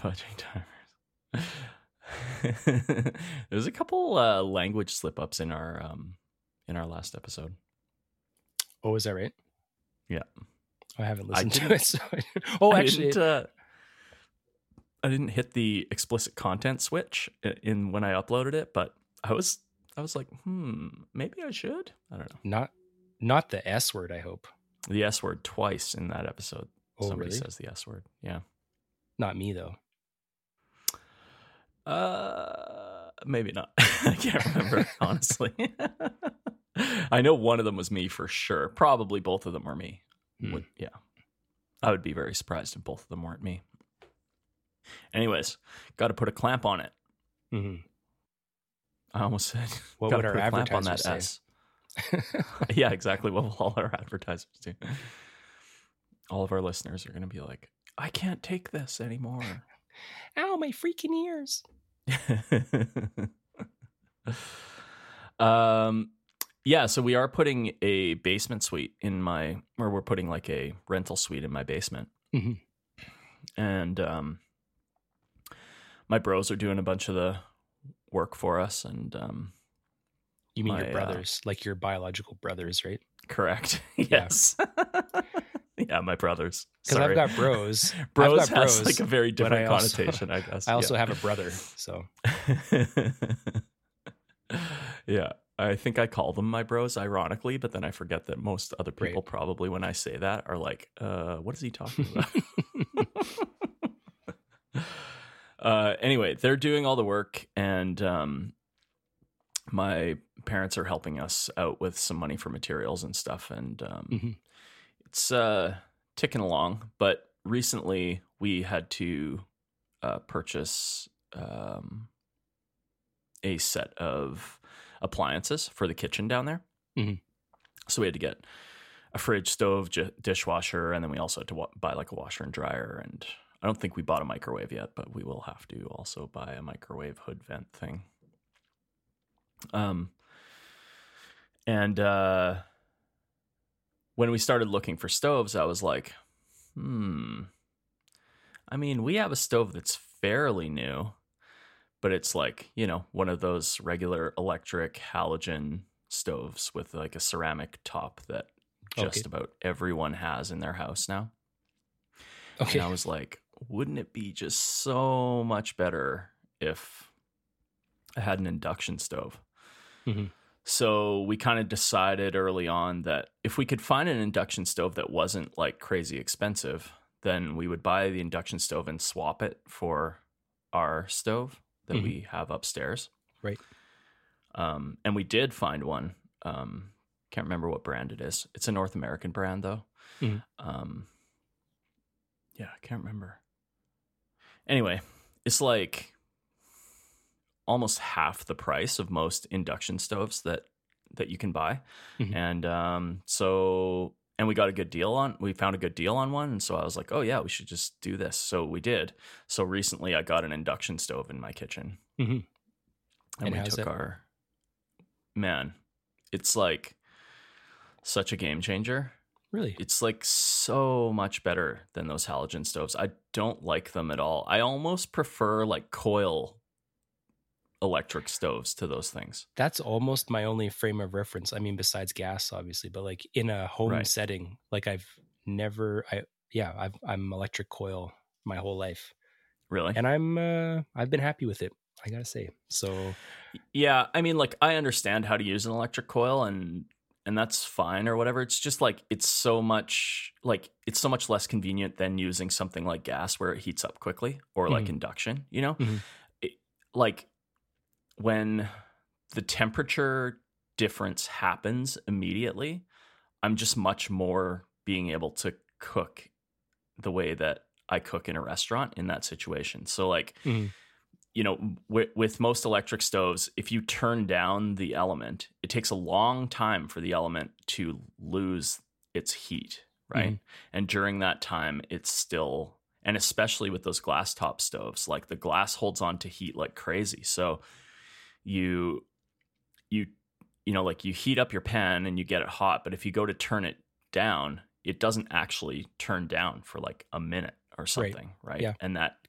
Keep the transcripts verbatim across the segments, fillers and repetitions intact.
fudging timers. There's a couple uh, language slip ups in our um, in our last episode. Oh, is that right? Yeah, I haven't listened I to it. So I, oh, I actually, didn't, uh, I didn't hit the explicit content switch in when I uploaded it, but I was I was like, hmm, maybe I should. I don't know. Not not the S word. I hope the S word twice in that episode. Oh, Somebody really? says the S word. Yeah. Not me though. Uh, maybe not. I can't remember, honestly. I know one of them was me for sure. Probably both of them were me. Hmm. Would, yeah. I would be very surprised if both of them weren't me. Anyways, got to put a clamp on it. Mm-hmm. I almost said, what gotta would our put a clamp on that advertisers S. Yeah, exactly. What will all our advertisers do? All of our listeners are going to be like, I can't take this anymore. Ow, my freaking ears. um, yeah, so we are putting a basement suite in my, or we're putting like a rental suite in my basement. Mm-hmm. And um, my bros are doing a bunch of the work for us. And um, you mean my, your brothers, uh, like your biological brothers, right? Correct. Yes. Yeah. Yeah, my brothers. Because I've got bros. Bros I've got has bros, like a very different I also, connotation, I guess. I also yeah. have a brother, so. Yeah, I think I call them my bros, ironically, but then I forget that most other people right. probably, when I say that, are like, uh, what is he talking about? uh, anyway, they're doing all the work, and um, my parents are helping us out with some money for materials and stuff, and um, mm-hmm. it's uh, ticking along. But recently, we had to uh, purchase um, a set of appliances for the kitchen down there. Mm-hmm. So we had to get a fridge, stove, j- dishwasher, and then we also had to wa- buy like a washer and dryer. And I don't think we bought a microwave yet, but we will have to also buy a microwave hood vent thing. Um, and uh, when we started looking for stoves, I was like, hmm, I mean, we have a stove that's fairly new, but it's like, you know, one of those regular electric halogen stoves with like a ceramic top that just okay. about everyone has in their house now. Okay. And I was like, wouldn't it be just so much better if I had an induction stove? Mm-hmm. So we kind of decided early on that if we could find an induction stove that wasn't like crazy expensive, then we would buy the induction stove and swap it for our stove that mm-hmm. we have upstairs. Right. Um, and we did find one. Um, can't remember what brand it is. It's a North American brand though. Mm-hmm. Um, yeah, I can't remember. Anyway, it's like almost half the price of most induction stoves that, that you can buy. Mm-hmm. And um, so, and we got a good deal on, we found a good deal on one. And so I was like, oh yeah, we should just do this. So we did. So recently I got an induction stove in my kitchen. Mm-hmm. And, and we took it? our, man, it's like such a game changer. Really? It's like so much better than those halogen stoves. I don't like them at all. I almost prefer like coil electric stoves to those things. That's almost my only frame of reference. I mean, besides gas, obviously, but like in a home right. setting, like I've never, I, yeah, I've, I'm electric coil my whole life. Really? And I'm, uh, I've been happy with it, I gotta say. So yeah, I mean, like I understand how to use an electric coil and, and that's fine or whatever. It's just like, it's so much like, it's so much less convenient than using something like gas where it heats up quickly or like mm-hmm. induction, you know, mm-hmm. it, like when the temperature difference happens immediately, I'm just much more being able to cook the way that I cook in a restaurant in that situation. So like, mm-hmm. you know, w- with most electric stoves, if you turn down the element, it takes a long time for the element to lose its heat, right? Mm-hmm. And during that time, it's still, and especially with those glass top stoves, like the glass holds on to heat like crazy. So you, you, you know, like you heat up your pan and you get it hot, but if you go to turn it down, it doesn't actually turn down for like a minute or something, right? right? Yeah. And that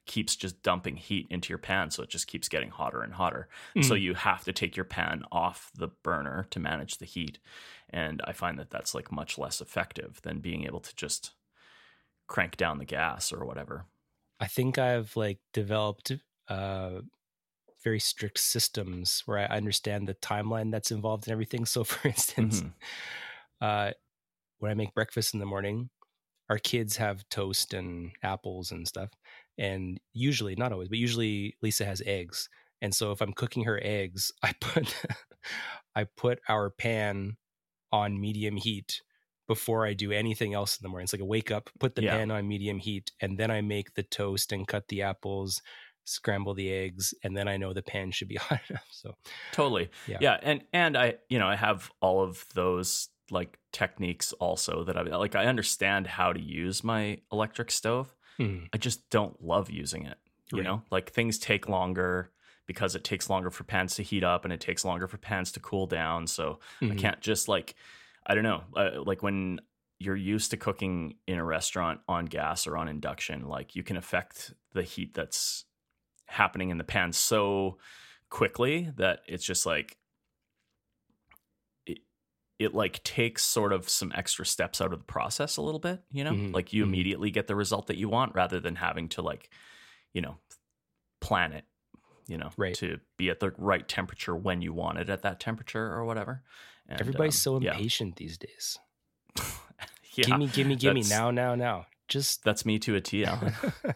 keeps just dumping heat into your pan, so it just keeps getting hotter and hotter. Mm. So you have to take your pan off the burner to manage the heat. And I find that that's like much less effective than being able to just crank down the gas or whatever. I think I've like developed uh, very strict systems where I understand the timeline that's involved in everything. So for instance, mm-hmm. uh, when I make breakfast in the morning, our kids have toast and apples and stuff. And usually, not always, but usually Lisa has eggs. And so if I'm cooking her eggs, I put I put our pan on medium heat before I do anything else in the morning. It's like a wake up, put the yeah. pan on medium heat, and then I make the toast and cut the apples, scramble the eggs, and then I know the pan should be hot enough. So totally. Yeah. Yeah. And and I, you know, I have all of those like techniques also that I like I understand how to use my electric stove. Mm. I just don't love using it. You right. know, like things take longer because it takes longer for pans to heat up and it takes longer for pans to cool down. So mm-hmm. I can't just like, I don't know, uh, like when you're used to cooking in a restaurant on gas or on induction, like you can affect the heat that's happening in the pan so quickly that it's just like, it, it like takes sort of some extra steps out of the process a little bit, you know, mm-hmm. like you mm-hmm. immediately get the result that you want rather than having to like, you know, plan it. You know, right. to be at the right temperature when you want it at that temperature or whatever. And, everybody's um, so impatient yeah. these days. yeah, gimme, gimme, gimme, now, now, now. Just that's me to a T, Alan.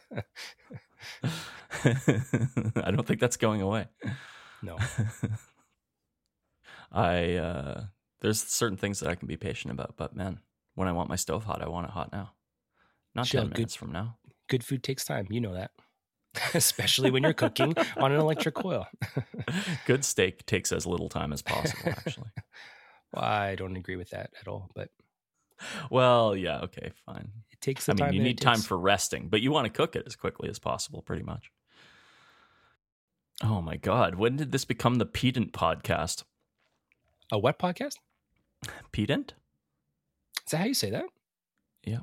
I don't think that's going away. No. I uh, there's certain things that I can be patient about, but man, when I want my stove hot, I want it hot now. Not Chill, ten minutes good, from now. Good food takes time. You know that. Especially when you're cooking on an electric coil. Good steak takes as little time as possible, actually. Well, I don't agree with that at all, but well, yeah, okay, fine. It takes the I mean, time you need time takes. for resting, but you want to cook it as quickly as possible, pretty much. Oh my God, when did this become the Pedant podcast? A what podcast? Pedant? Is that how you say that? Yeah.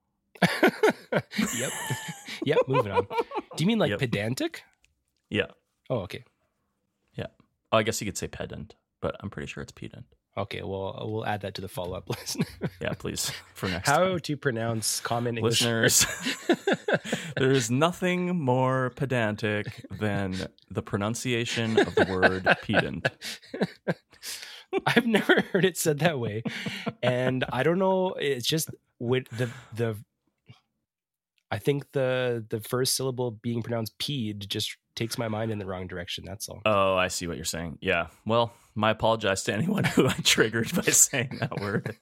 Yep. Yep, moving on. Do you mean like yep. pedantic? Yeah. Oh, okay. Yeah. Oh, I guess you could say pedant, but I'm pretty sure it's pedant. Okay, well, we'll add that to the follow-up list. Yeah, please, for next How time. to pronounce common English Listeners, there is nothing more pedantic than the pronunciation of the word pedant. I've never heard it said that way. And I don't know, it's just with the the I think the the first syllable being pronounced peed just takes my mind in the wrong direction. That's all. Oh, I see what you're saying. Yeah. Well, my apologize to anyone who I triggered by saying that word.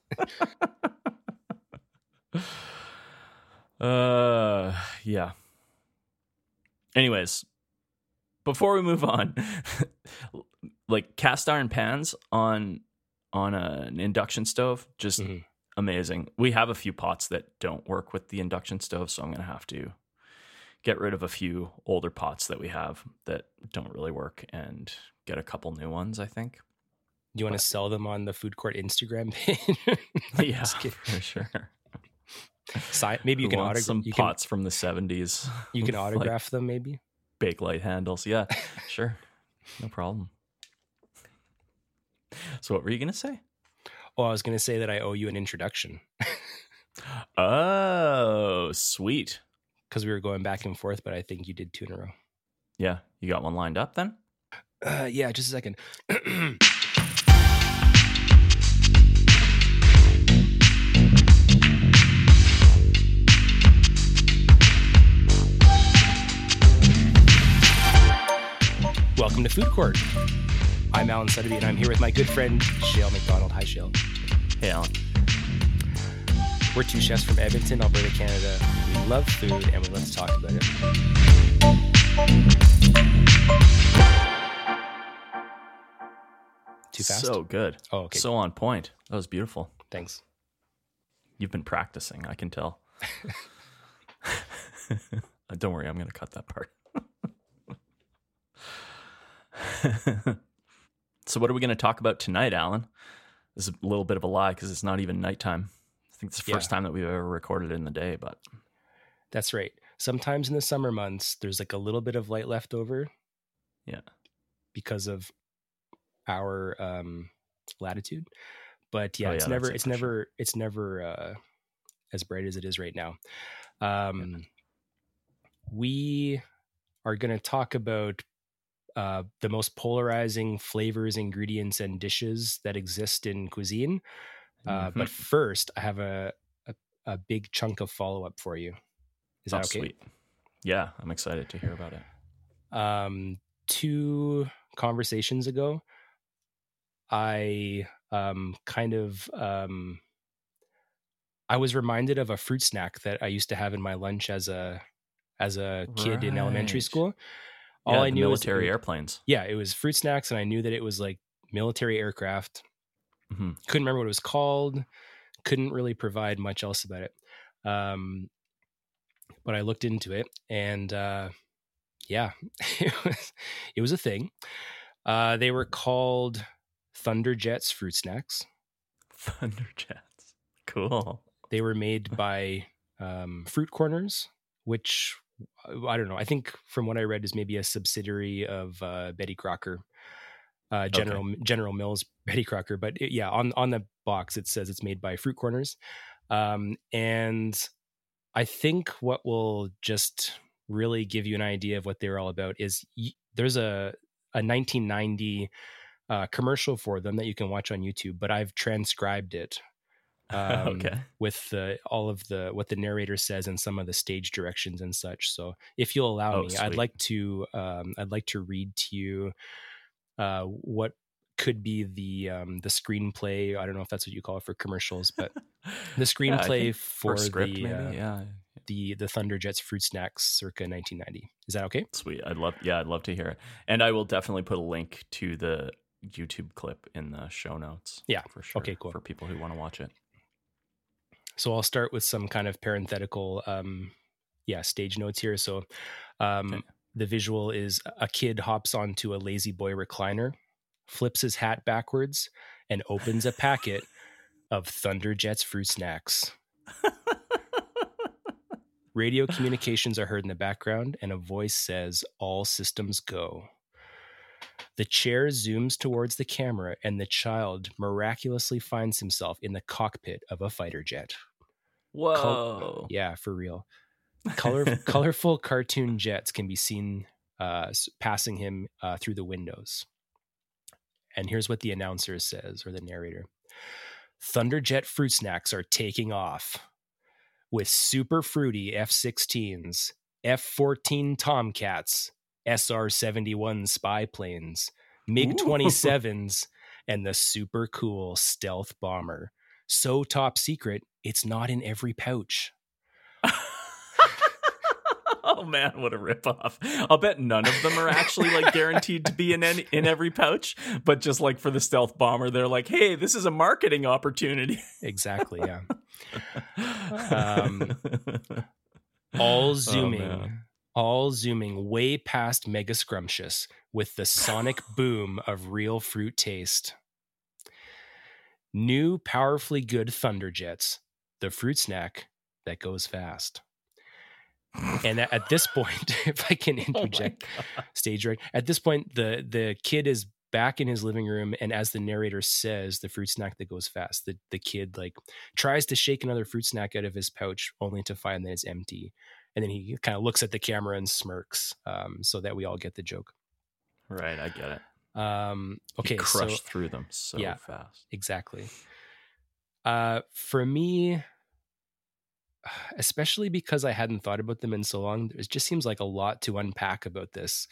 uh, yeah. Anyways, before we move on, like cast iron pans on on a, an induction stove, just mm-hmm. amazing. We have a few pots that don't work with the induction stove, so I'm going to have to get rid of a few older pots that we have that don't really work and get a couple new ones, I think. Do you want but, to sell them on the Food Court Instagram page? Yeah, for sure. Sign, maybe you Who can autograph some you pots can, from the seventies. You can autograph like, them, maybe. Bakelite handles, yeah, sure, no problem. So, what were you gonna say? Oh, I was gonna say that I owe you an introduction. Oh, sweet. Because we were going back and forth, but I think you did two in a row. Yeah, you got one lined up then? Uh, yeah, just a second. Welcome to Food Court. I'm Alan Suddaby, and I'm here with my good friend, Shale McDonald. Hi, Shale. Hey, Alan. We're two chefs from Edmonton, Alberta, Canada. We love food, and we love to talk about it. Too fast? So good. Oh, okay. So on point. That was beautiful. Thanks. You've been practicing, I can tell. Don't worry, I'm going to cut that part. So what are we going to talk about tonight, Alan? This is a little bit of a lie because it's not even nighttime. I think it's the first yeah. time that we've ever recorded in the day, but that's right. sometimes in the summer months, there's like a little bit of light left over. Yeah. Because of our um, latitude. But yeah, Oh, it's yeah, never, that's it it's for never, sure. it's never uh, as bright as it is right now. Um, Yeah. We are going to talk about uh, the most polarizing flavors, ingredients, and dishes that exist in cuisine. Uh, Mm-hmm. But first, I have a, a, a big chunk of follow up for you. Is that Oh, okay? sweet. Yeah, I'm excited to hear about it. Um, two conversations ago, I um, kind of um, I was reminded of a fruit snack that I used to have in my lunch as a as a kid in elementary Right. school. All Yeah, I the knew is it military was, airplanes. yeah, it was fruit snacks, and I knew that it was like military aircraft. Mm-hmm. Couldn't remember what it was called. Couldn't really provide much else about it. Um, but I looked into it, and uh, yeah, it was it was a thing. Uh, they were called Thunderjets fruit snacks. Thunderjets. Cool. They were made by um, Fruit Corners, which I don't know. I think from what I read is maybe a subsidiary of uh, Betty Crocker, uh, General okay. General Mills Betty Crocker. But it, yeah, on on the box it says it's made by Fruit Corners, um, and I think what will just really give you an idea of what they're all about is y- there's a a nineteen ninety uh, commercial for them that you can watch on YouTube, but I've transcribed it. Um, okay. With the all of the what the narrator says and some of the stage directions and such. So if you'll allow oh, me, sweet. I'd like to um, I'd like to read to you uh, what could be the um, the screenplay. I don't know if that's what you call it for commercials, but the screenplay yeah, for, for script, the maybe. uh, yeah. the the Thunderjets fruit snacks circa nineteen ninety. Is that okay? Sweet. I'd love. Yeah, I'd love to hear it, and I will definitely put a link to the YouTube clip in the show notes. Yeah, for sure. Okay, cool. For people who want to watch it. So I'll start with some kind of parenthetical, um, yeah, stage notes here. So um, okay. The visual is a kid hops onto a lazy boy recliner, flips his hat backwards, and opens a packet of Thunderjets fruit snacks. Radio communications are heard in the background, and a voice says, "All systems go." The chair zooms towards the camera, and the child miraculously finds himself in the cockpit of a fighter jet. Whoa. Col- yeah, for real. Color, colorful cartoon jets can be seen uh, passing him uh, through the windows. And here's what the announcer says, or the narrator. Thunderjet fruit snacks are taking off with super fruity F sixteens, F fourteen Tomcats, S R seventy-one spy planes, MiG twenty-sevens, and the super cool stealth bomber. So top secret, it's not in every pouch. Oh man, what a ripoff. I'll bet none of them are actually like guaranteed to be in any, in every pouch, but just like for the stealth bomber, they're like, hey, this is a marketing opportunity. Exactly, yeah. um, all zooming, oh, all zooming way past Mega Scrumptious with the sonic boom of real fruit taste. New powerfully good Thunderjets, the fruit snack that goes fast. And at this point, if I can interject, oh stage right, at this point, the the kid is back in his living room, and as the narrator says, the fruit snack that goes fast, the, the kid like tries to shake another fruit snack out of his pouch, only to find that it's empty. And then he kind of looks at the camera and smirks, um, so that we all get the joke. Right, I get it. Um, okay, he crushed so, through them so yeah, fast. Exactly. Uh, for me, especially because I hadn't thought about them in so long, it just seems like a lot to unpack about this.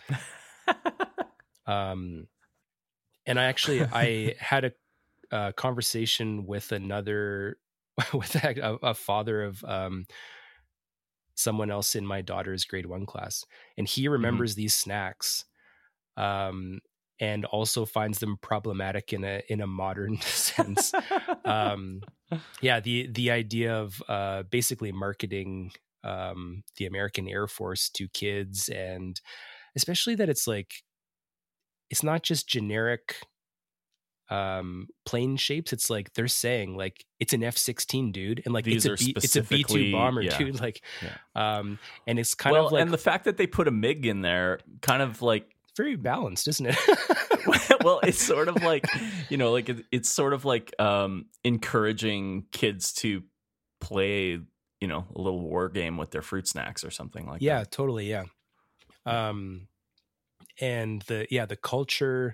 um, and I actually, I had a, a conversation with another, with a, a father of um, someone else in my daughter's grade one class. And he remembers mm-hmm. these snacks um, and also finds them problematic in a, in a modern sense. um, yeah, the the idea of uh, basically marketing um, the American Air Force to kids, and especially that it's like it's not just generic um plane shapes, it's like they're saying like it's an F sixteen, dude, and like These it's a are B, it's a B two bomber, yeah, dude, like yeah. um and it's kind well, of like, and the fact that they put a MiG in there kind of like very balanced, isn't it? well, it's sort of like, you know, like it, it's sort of like um encouraging kids to play, you know, a little war game with their fruit snacks or something like yeah, that. Yeah, totally, yeah. Um and the yeah, the culture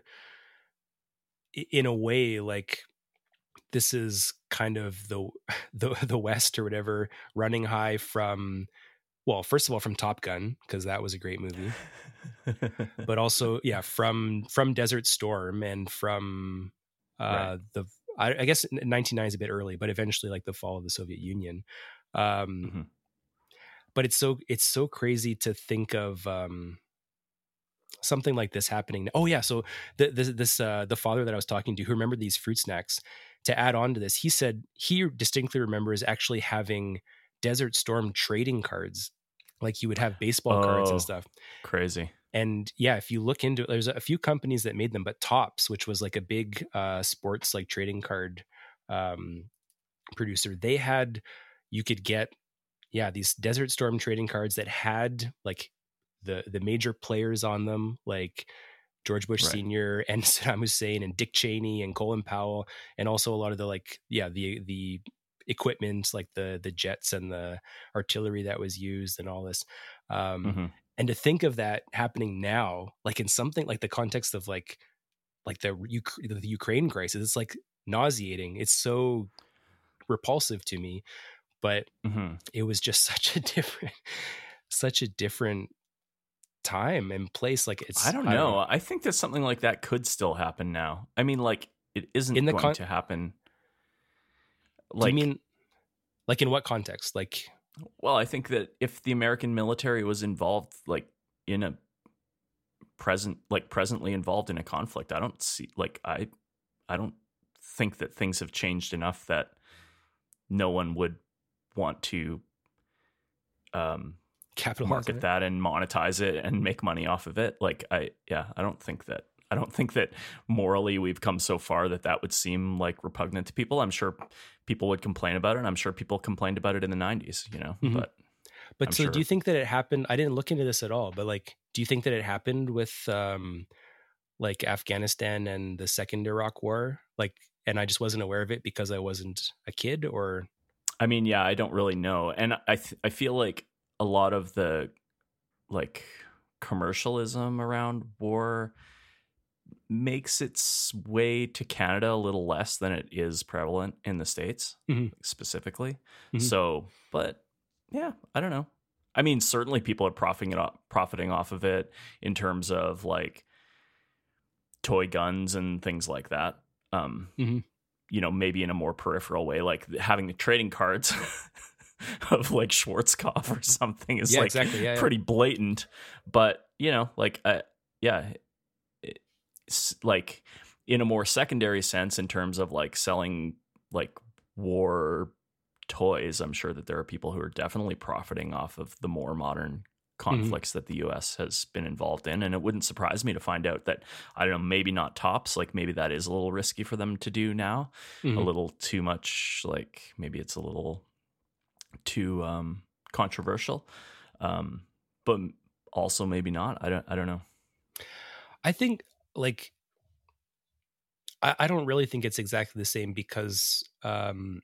in a way, like this is kind of the the the West or whatever running high from, well, first of all from Top Gun, because that was a great movie, but also yeah from from Desert Storm and from uh right. the I, I guess nineteen ninety is a bit early, but eventually like the fall of the Soviet Union. Um mm-hmm. But it's so it's so crazy to think of um something like this happening. Oh yeah, so the, this this uh, the father that I was talking to, who remembered these fruit snacks, to add on to this, he said he distinctly remembers actually having Desert Storm trading cards, like he would have baseball oh, cards and stuff. Crazy. And yeah, if you look into it, there's a few companies that made them, but Topps, which was like a big uh, sports like trading card um, producer, they had, you could get yeah these Desert Storm trading cards that had like the the major players on them, like George Bush right. Senior and Saddam Hussein and Dick Cheney and Colin Powell, and also a lot of the like yeah the the equipment, like the the jets and the artillery that was used and all this. Um, mm-hmm. And to think of that happening now, like in something like the context of like like the the Ukraine crisis, it's like nauseating. It's so repulsive to me, but mm-hmm. it was just such a different, such a different time and place. Like it's I don't know. I, don't know. I think that something like that could still happen now. I mean, like it isn't in the going con- to happen. Like, do you mean like in what context? Like, well, I think that if the American military was involved, like in a present, like presently involved in a conflict, I don't see like I, I don't think that things have changed enough that no one would want to, um. Capitalize market that and monetize it and make money off of it. Like I, yeah, I don't think that, I don't think that morally we've come so far that that would seem like repugnant to people. I'm sure people would complain about it. And I'm sure people complained about it in the nineties, you know, mm-hmm. but, but I'm so sure. do you think that it happened? I didn't look into this at all, but like, do you think that it happened with, um, like Afghanistan and the second Iraq war? Like, and I just wasn't aware of it because I wasn't a kid, or? I mean, yeah, I don't really know. And I, th- I feel like a lot of the like commercialism around war makes its way to Canada a little less than it is prevalent in the States, mm-hmm. specifically. Mm-hmm. So, but yeah, I don't know. I mean, certainly people are profiting off, profiting off of it in terms of like toy guns and things like that. Um, mm-hmm. You know, maybe in a more peripheral way, like having the trading cards of like Schwarzkopf or something is yeah, like exactly. yeah, pretty yeah. blatant, but you know, like, uh, yeah, it's like in a more secondary sense in terms of like selling like war toys, I'm sure that there are people who are definitely profiting off of the more modern conflicts mm-hmm. that the U S has been involved in. And it wouldn't surprise me to find out that, I don't know, maybe not Topps, like maybe that is a little risky for them to do now, mm-hmm. a little too much, like maybe it's a little too um, controversial, um, but also maybe not. I don't. I don't know. I think like I, I don't really think it's exactly the same because um,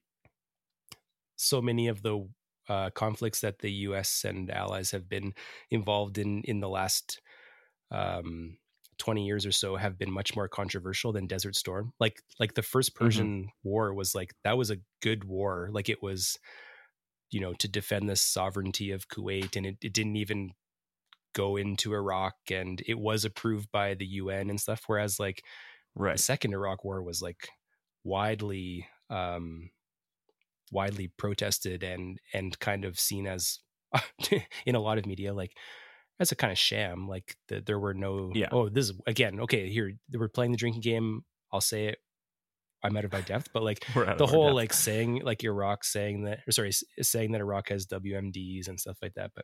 so many of the uh, conflicts that the U S and allies have been involved in in the last um, twenty years or so have been much more controversial than Desert Storm. Like like the first Persian mm-hmm. War was like that was a good war. Like it was, you know, to defend the sovereignty of Kuwait, and it, it didn't even go into Iraq, and it was approved by the U N and stuff. Whereas like right. the second Iraq war was like widely, um, widely protested and, and kind of seen as in a lot of media, like as a kind of sham. Like the, there were no, yeah. oh, this is again, okay, here we're playing the drinking game. I'll say it. I'm out of my depth, but like the whole depth. like saying like Iraq saying that, or sorry, saying that Iraq has W M Ds and stuff like that. But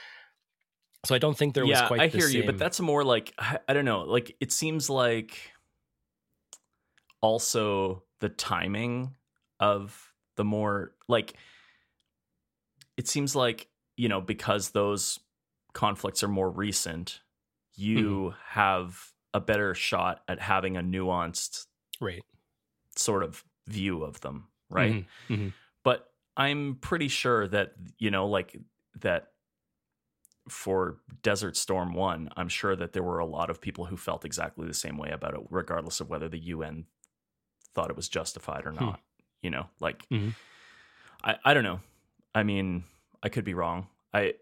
so I don't think there yeah, was quite I the hear same. you, but that's more like, I, I don't know, like it seems like also the timing of the more, like, it seems like, you know, because those conflicts are more recent, you mm-hmm. have a better shot at having a nuanced right sort of view of them, right? Mm-hmm. Mm-hmm. But I'm pretty sure that, you know, like that for Desert Storm one, I'm sure that there were a lot of people who felt exactly the same way about it, regardless of whether the U N thought it was justified or not. Hmm. You know, like, mm-hmm. I, I don't know. I mean, I could be wrong. I,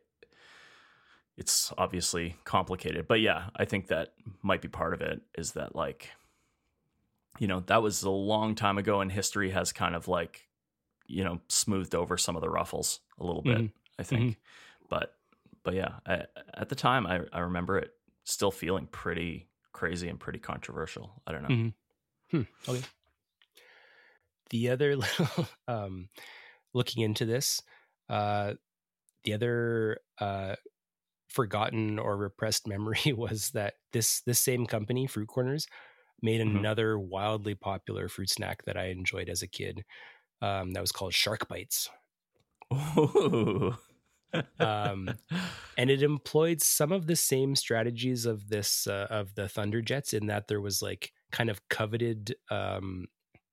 it's obviously complicated, but yeah, I think that might be part of it, is that, like, you know, that was a long time ago, and history has kind of, like, you know, smoothed over some of the ruffles a little bit, mm-hmm. I think. Mm-hmm. But, but yeah, I, at the time, I, I remember it still feeling pretty crazy and pretty controversial. I don't know. Mm-hmm. Hmm. Okay. The other little, um, looking into this, uh, the other uh, forgotten or repressed memory was that this this same company, Fruit Corners, made mm-hmm. another wildly popular fruit snack that I enjoyed as a kid. Um, that was called Shark Bites. Ooh. um, and it employed some of the same strategies of this uh, of the Thunderjets, in that there was, like, kind of coveted um,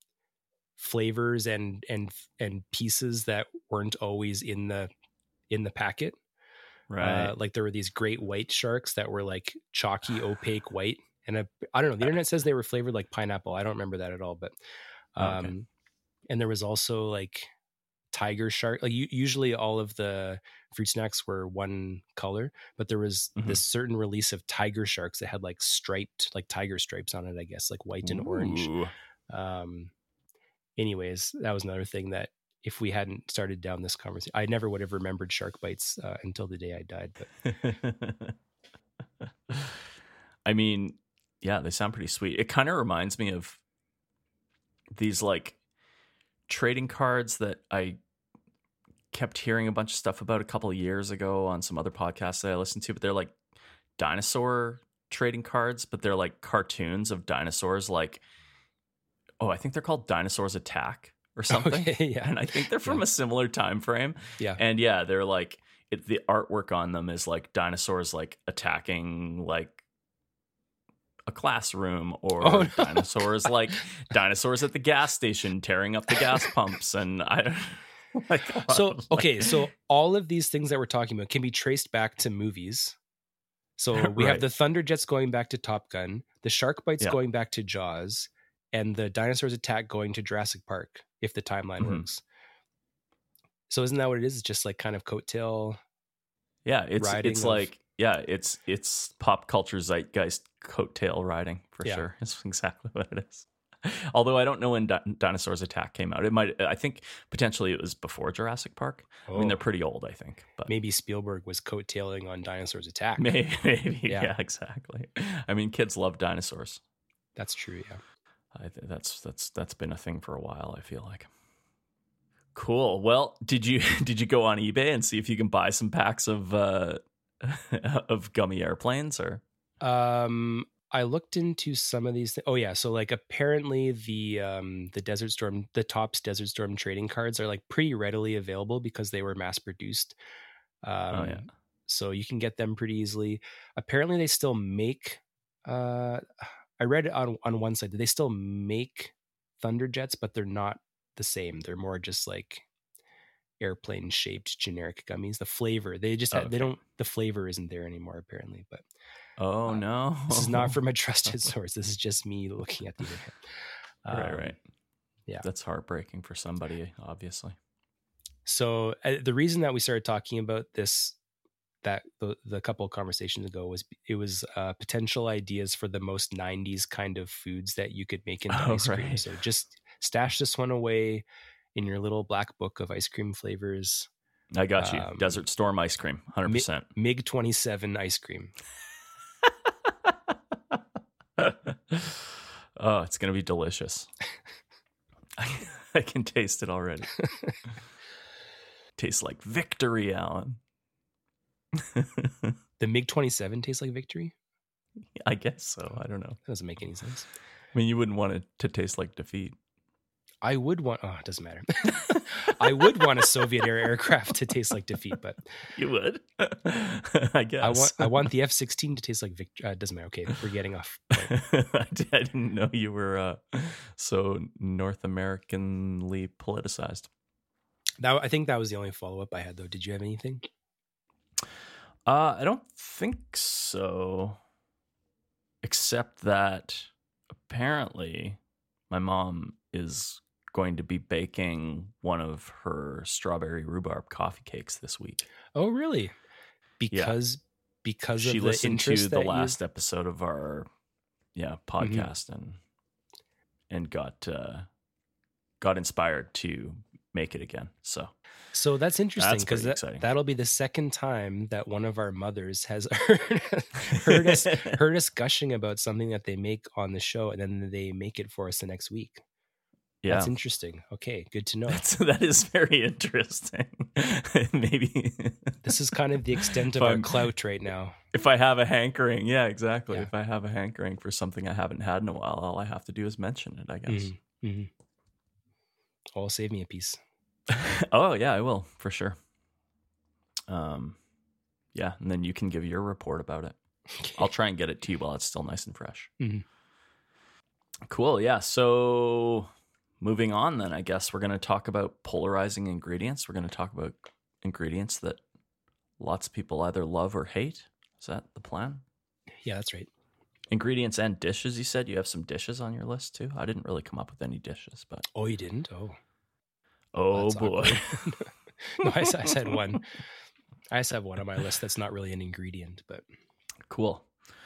flavors and and and pieces that weren't always in the in the packet. Right. Uh, like, there were these great white sharks that were, like, chalky, opaque white. And a, I don't know, the internet says they were flavored like pineapple. I don't remember that at all, but, um, oh, okay. And there was also, like, tiger shark. Like, usually all of the fruit snacks were one color, but there was mm-hmm. this certain release of tiger sharks that had, like, striped, like tiger stripes on it, I guess, like white and Ooh. Orange. Um, anyways, that was another thing that, if we hadn't started down this conversation, I never would have remembered Shark Bites uh, until the day I died. But I mean, yeah, they sound pretty sweet. It kind of reminds me of these, like, trading cards that I kept hearing a bunch of stuff about a couple of years ago on some other podcasts that I listened to, but they're like dinosaur trading cards, but they're like cartoons of dinosaurs. Like, oh, I think they're called Dinosaurs Attack or something. Okay, yeah. And I think they're from yeah. a similar time frame. Yeah. And yeah, they're like, it, the artwork on them is like dinosaurs, like, attacking, like, a classroom, or oh, no. dinosaurs like dinosaurs at the gas station tearing up the gas pumps. And I don't like, so okay like, so all of these things that we're talking about can be traced back to movies. So we right. have the Thunderjets going back to Top Gun, the Shark Bites yeah. going back to Jaws, and the Dinosaurs Attack going to Jurassic Park, if the timeline mm-hmm. works. So isn't that what it is? It's just, like, kind of coattail. Yeah, it's it's of... like yeah, it's it's pop culture zeitgeist coattail riding for yeah. sure. It's exactly what it is. Although I don't know when Di- Dinosaurs Attack came out. It might. I think potentially it was before Jurassic Park. Oh. I mean, they're pretty old, I think. But maybe Spielberg was coattailing on Dinosaurs Attack. Maybe, maybe yeah. yeah, exactly. I mean, kids love dinosaurs. That's true. Yeah. I th- that's that's that's been a thing for a while, I feel like. Cool. Well, did you did you go on eBay and see if you can buy some packs of uh, of gummy airplanes? Or um, I looked into some of these. Th- oh yeah, so, like, apparently the um the Desert Storm, the Topps Desert Storm trading cards are, like, pretty readily available because they were mass produced. Um, oh yeah. So you can get them pretty easily. Apparently, they still make. Uh, I read it on on one side that they still make Thunderjets, but they're not the same. They're more just, like, airplane shaped generic gummies. The flavor they just have, okay. they don't the flavor isn't there anymore, apparently. But oh uh, no, this is not from a trusted source. This is just me looking at the internet. Um, right, right. Yeah, that's heartbreaking for somebody, obviously. So uh, the reason that we started talking about this, that the, the couple of conversations ago, was it was uh, potential ideas for the most nineties kind of foods that you could make into oh, ice cream. Right. So just stash this one away in your little black book of ice cream flavors. I got you. Um, Desert Storm ice cream, one hundred percent. MiG twenty-seven ice cream. Oh, it's going to be delicious. I, I can taste it already. Tastes like victory, Alan. The MiG twenty-seven tastes like victory? I guess so. I don't know. That doesn't make any sense. mean, you wouldn't want it to taste like defeat. I would want. Oh, it doesn't matter. I would want a Soviet era aircraft to taste like defeat, but you would. I guess. I want. I want the F sixteen to taste like victory. Uh, doesn't matter. Okay, we're getting off. I didn't know you were uh, so North Americanly politicized. That I think that was the only follow up I had, though. Did you have anything? Uh, I don't think so. Except that apparently my mom is going to be baking one of her strawberry rhubarb coffee cakes this week. Oh, really? Because yeah. because she of the listened to the last you... episode of our yeah podcast mm-hmm. and and got uh, got inspired to make it again. So so that's interesting because that, that'll be the second time that one of our mothers has heard, heard us heard us gushing about something that they make on the show, and then they make it for us the next week. Yeah. That's interesting. Okay, good to know. That's, that is very interesting. Maybe this is kind of the extent of our clout right now. If I have a hankering, yeah, exactly. Yeah. If I have a hankering for something I haven't had in a while, all I have to do is mention it, I guess. Mm-hmm. Mm-hmm. Oh, save me a piece. Oh, yeah, I will, for sure. Um, yeah, and then you can give your report about it. Okay. I'll try and get it to you while it's still nice and fresh. Mm-hmm. Cool, yeah. So moving on then, I guess we're going to talk about polarizing ingredients. We're going to talk about ingredients that lots of people either love or hate. Is that the plan? Yeah, that's right. Ingredients and dishes, you said? You have some dishes on your list too? I didn't really come up with any dishes, but... Oh, you didn't? Oh. Oh, boy. No, I, I said one. I just have one on my list that's not really an ingredient, but... Cool.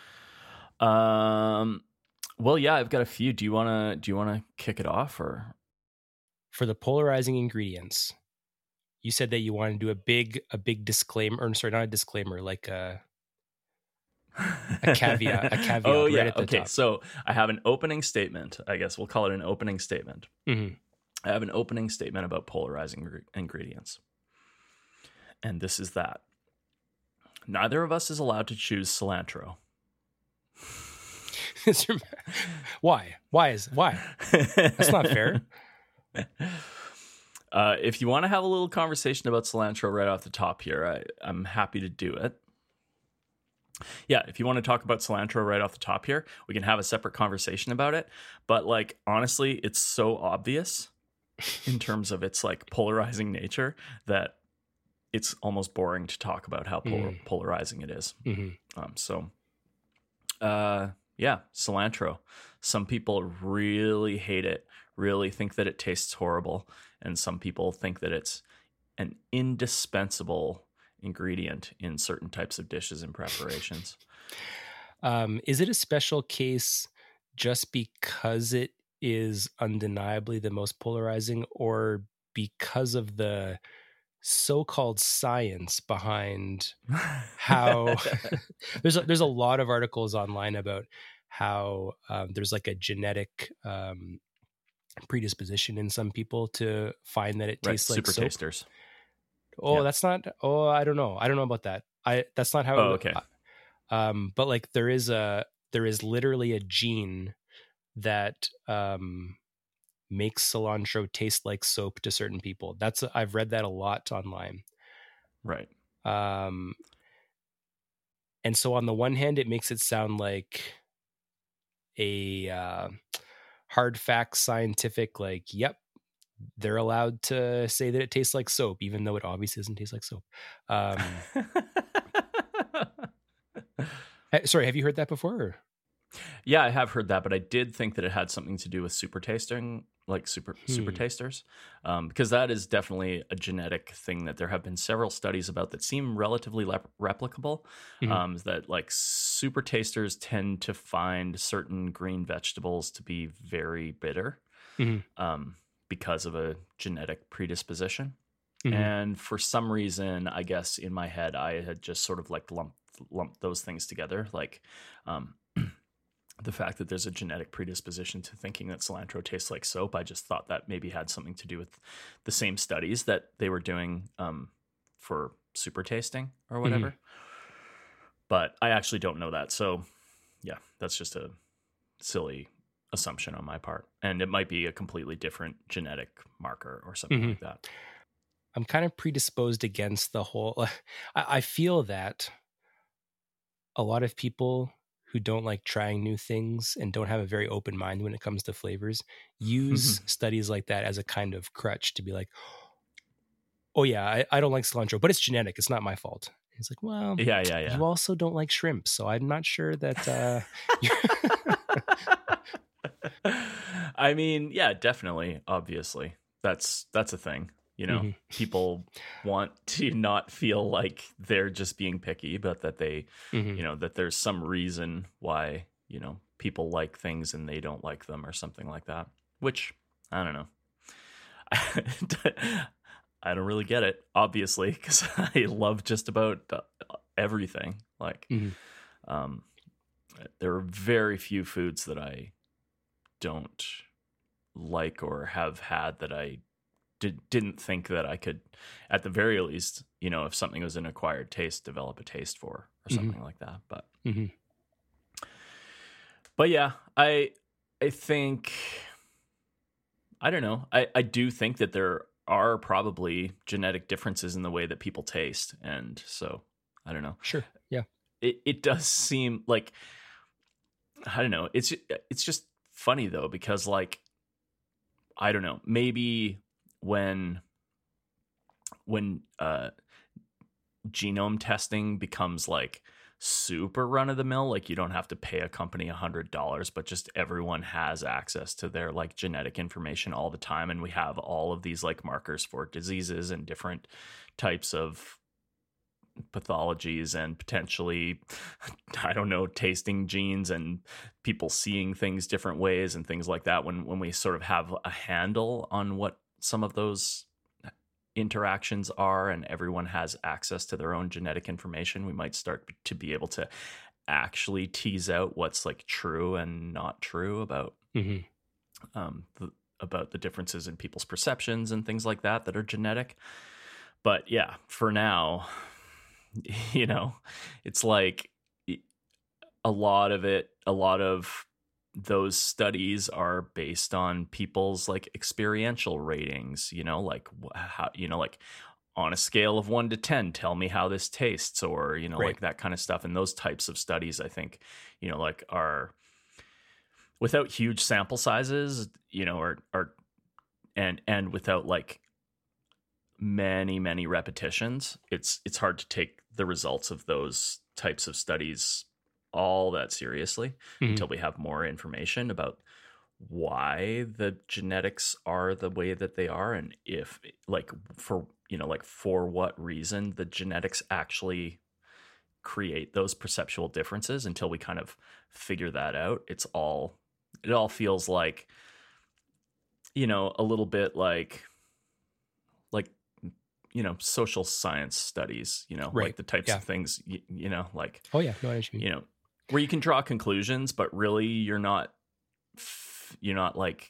Um... Well, yeah, I've got a few. Do you want to do you want to kick it off or for the polarizing ingredients? You said that you want to do a big a big disclaimer, or sorry, not a disclaimer, like a a caveat, a caveat. Oh, right yeah. At the okay, top. So I have an opening statement. I guess we'll call it an opening statement. Mm-hmm. I have an opening statement about polarizing re- ingredients, and this is that neither of us is allowed to choose cilantro. Why? Why is why? That's not fair. Uh, if you want to have a little conversation about cilantro right off the top here, I, I'm happy to do it. Yeah, if you want to talk about cilantro right off the top here, we can have a separate conversation about it. But like, honestly, it's so obvious in terms of its like polarizing nature that it's almost boring to talk about how polar- mm. polarizing it is. Mm-hmm. Um, so, uh, yeah, cilantro. Some people really hate it, really think that it tastes horrible. And some people think that it's an indispensable ingredient in certain types of dishes and preparations. Um, is it a special case just because it is undeniably the most polarizing, or because of the so-called science behind how there's a, there's a lot of articles online about how um, there's like a genetic um, predisposition in some people to find that it tastes right, like super soap. tasters. Oh, yeah. that's not. Oh, I don't know. I don't know about that. I that's not how. Oh, it, okay. Um, but like there is a there is literally a gene that um makes cilantro taste like soap to certain people. That's I've read that a lot online. Right. Um, and so on the one hand, it makes it sound like a uh, hard fact, scientific, like, yep, they're allowed to say that it tastes like soap, even though it obviously doesn't taste like soap. Um, sorry, have you heard that before? Or? Yeah, I have heard that, but I did think that it had something to do with super tasting, like super hmm. super tasters, um, because that is definitely a genetic thing that there have been several studies about that seem relatively le- replicable. Mm-hmm. Um, that like super tasters tend to find certain green vegetables to be very bitter, mm-hmm. um, because of a genetic predisposition. Mm-hmm. And for some reason, I guess in my head, I had just sort of like lumped lumped those things together, like. Um, The fact that there's a genetic predisposition to thinking that cilantro tastes like soap, I just thought that maybe had something to do with the same studies that they were doing um, for super tasting or whatever. Mm-hmm. But I actually don't know that. So, yeah, that's just a silly assumption on my part, and it might be a completely different genetic marker or something Mhm. like that. I'm kind of predisposed against the whole. I, I feel that a lot of people who don't like trying new things and don't have a very open mind when it comes to flavors use studies like that as a kind of crutch to be like, oh yeah, I, I don't like cilantro, but it's genetic. It's not my fault. It's like, well, Yeah, yeah, yeah. you also don't like shrimp, so I'm not sure that. Uh, I mean, yeah, definitely. Obviously, that's that's a thing. You know, Mhm. people want to not feel like they're just being picky, but that they, Mhm. you know, that there's some reason why, you know, people like things and they don't like them or something like that. Which I don't know. I don't really get it, obviously, because I love just about uh, everything. Like, Mhm. um, there are very few foods that I don't like or have had that I did, didn't think that I could, at the very least, you know, if something was an acquired taste, develop a taste for or Mhm. something like that. But, Mhm. but yeah, I, I think, I don't know. I, I do think that there are probably genetic differences in the way that people taste. And so I don't know. Sure. Yeah. It, it does seem like, I don't know. It's, it's just funny though, because like, I don't know, maybe when, when, uh, genome testing becomes like super run of the mill, like you don't have to pay a company a hundred dollars, but just everyone has access to their like genetic information all the time. And we have all of these like markers for diseases and different types of pathologies and potentially, I don't know, tasting genes and people seeing things different ways and things like that. When, when we sort of have a handle on what some of those interactions are and everyone has access to their own genetic information, we might start to be able to actually tease out what's like true and not true about Mm-hmm. um, the, about the differences in people's perceptions and things like that that are genetic. But yeah, for now, you know, it's like a lot of it, a lot of those studies are based on people's like experiential ratings, you know, like how, you know, like on a scale of one to ten, tell me how this tastes, or, you know, Right. like that kind of stuff. And those types of studies, I think, you know, like are without huge sample sizes, you know, or, or, and, and without like many, many repetitions, it's, it's hard to take the results of those types of studies all that seriously Mm-hmm. until we have more information about why the genetics are the way that they are, and if like for you know like for what reason the genetics actually create those perceptual differences. Until we kind of figure that out, it's all it all feels like, you know, a little bit like like you know, social science studies, you know, Right. like the types Yeah. of things, you, you know, like, oh yeah, no, I know what you mean. you know, where you can draw conclusions, but really you're not, you're not like,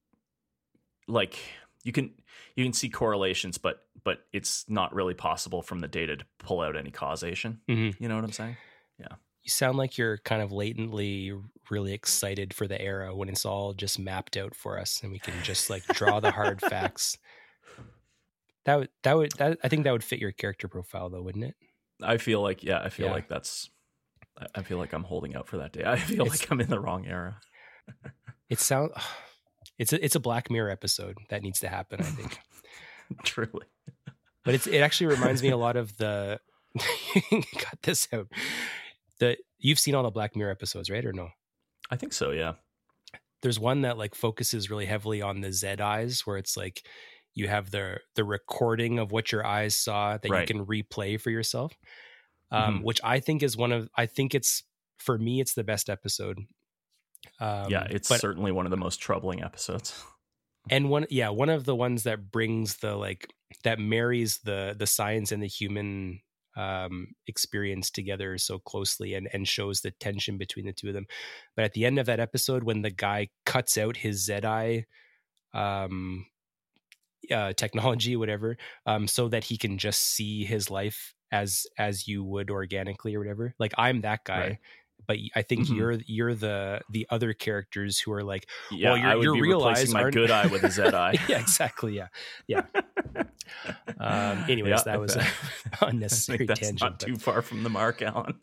like you can, you can see correlations, but, but it's not really possible from the data to pull out any causation. Mm-hmm. You know what I'm saying? Yeah. You sound like you're kind of latently really excited for the era when it's all just mapped out for us and we can just like draw the hard facts. That would, that would, that, I think that would fit your character profile though, wouldn't it? I feel like, yeah, I feel Yeah. like that's, I feel like I'm holding out for that day. I feel It's- like I'm in the wrong era. It sounds, it's a, it's a Black Mirror episode that needs to happen, I think. Truly. But it's, it actually reminds me a lot of the, cut this out. The, you've seen all the Black Mirror episodes, right? Or no? I think so. Yeah. There's one that like focuses really heavily on the Z eyes, where it's like you have the the recording of what your eyes saw that Right. you can replay for yourself, um, Mm-hmm. which I think is one of, I think it's, for me, it's the best episode. Um, yeah, it's but, certainly one of the most troubling episodes. and one, yeah, one of the ones that brings the like, that marries the the science and the human um, experience together so closely, and, and shows the tension between the two of them. But at the end of that episode, when the guy cuts out his Z eye um, uh, technology, whatever, um, so that he can just see his life as as you would organically or whatever. Like I'm that guy, Right. but I think Mhm. you're you're the the other characters who are like, Yeah, well, your I would your be real replacing eyes my aren't. good eye with a Z eye. Yeah, exactly. Yeah, yeah. Um, anyways, Yeah, that I was an bet. unnecessary I think that's tangent. not But too far from the mark, Alan.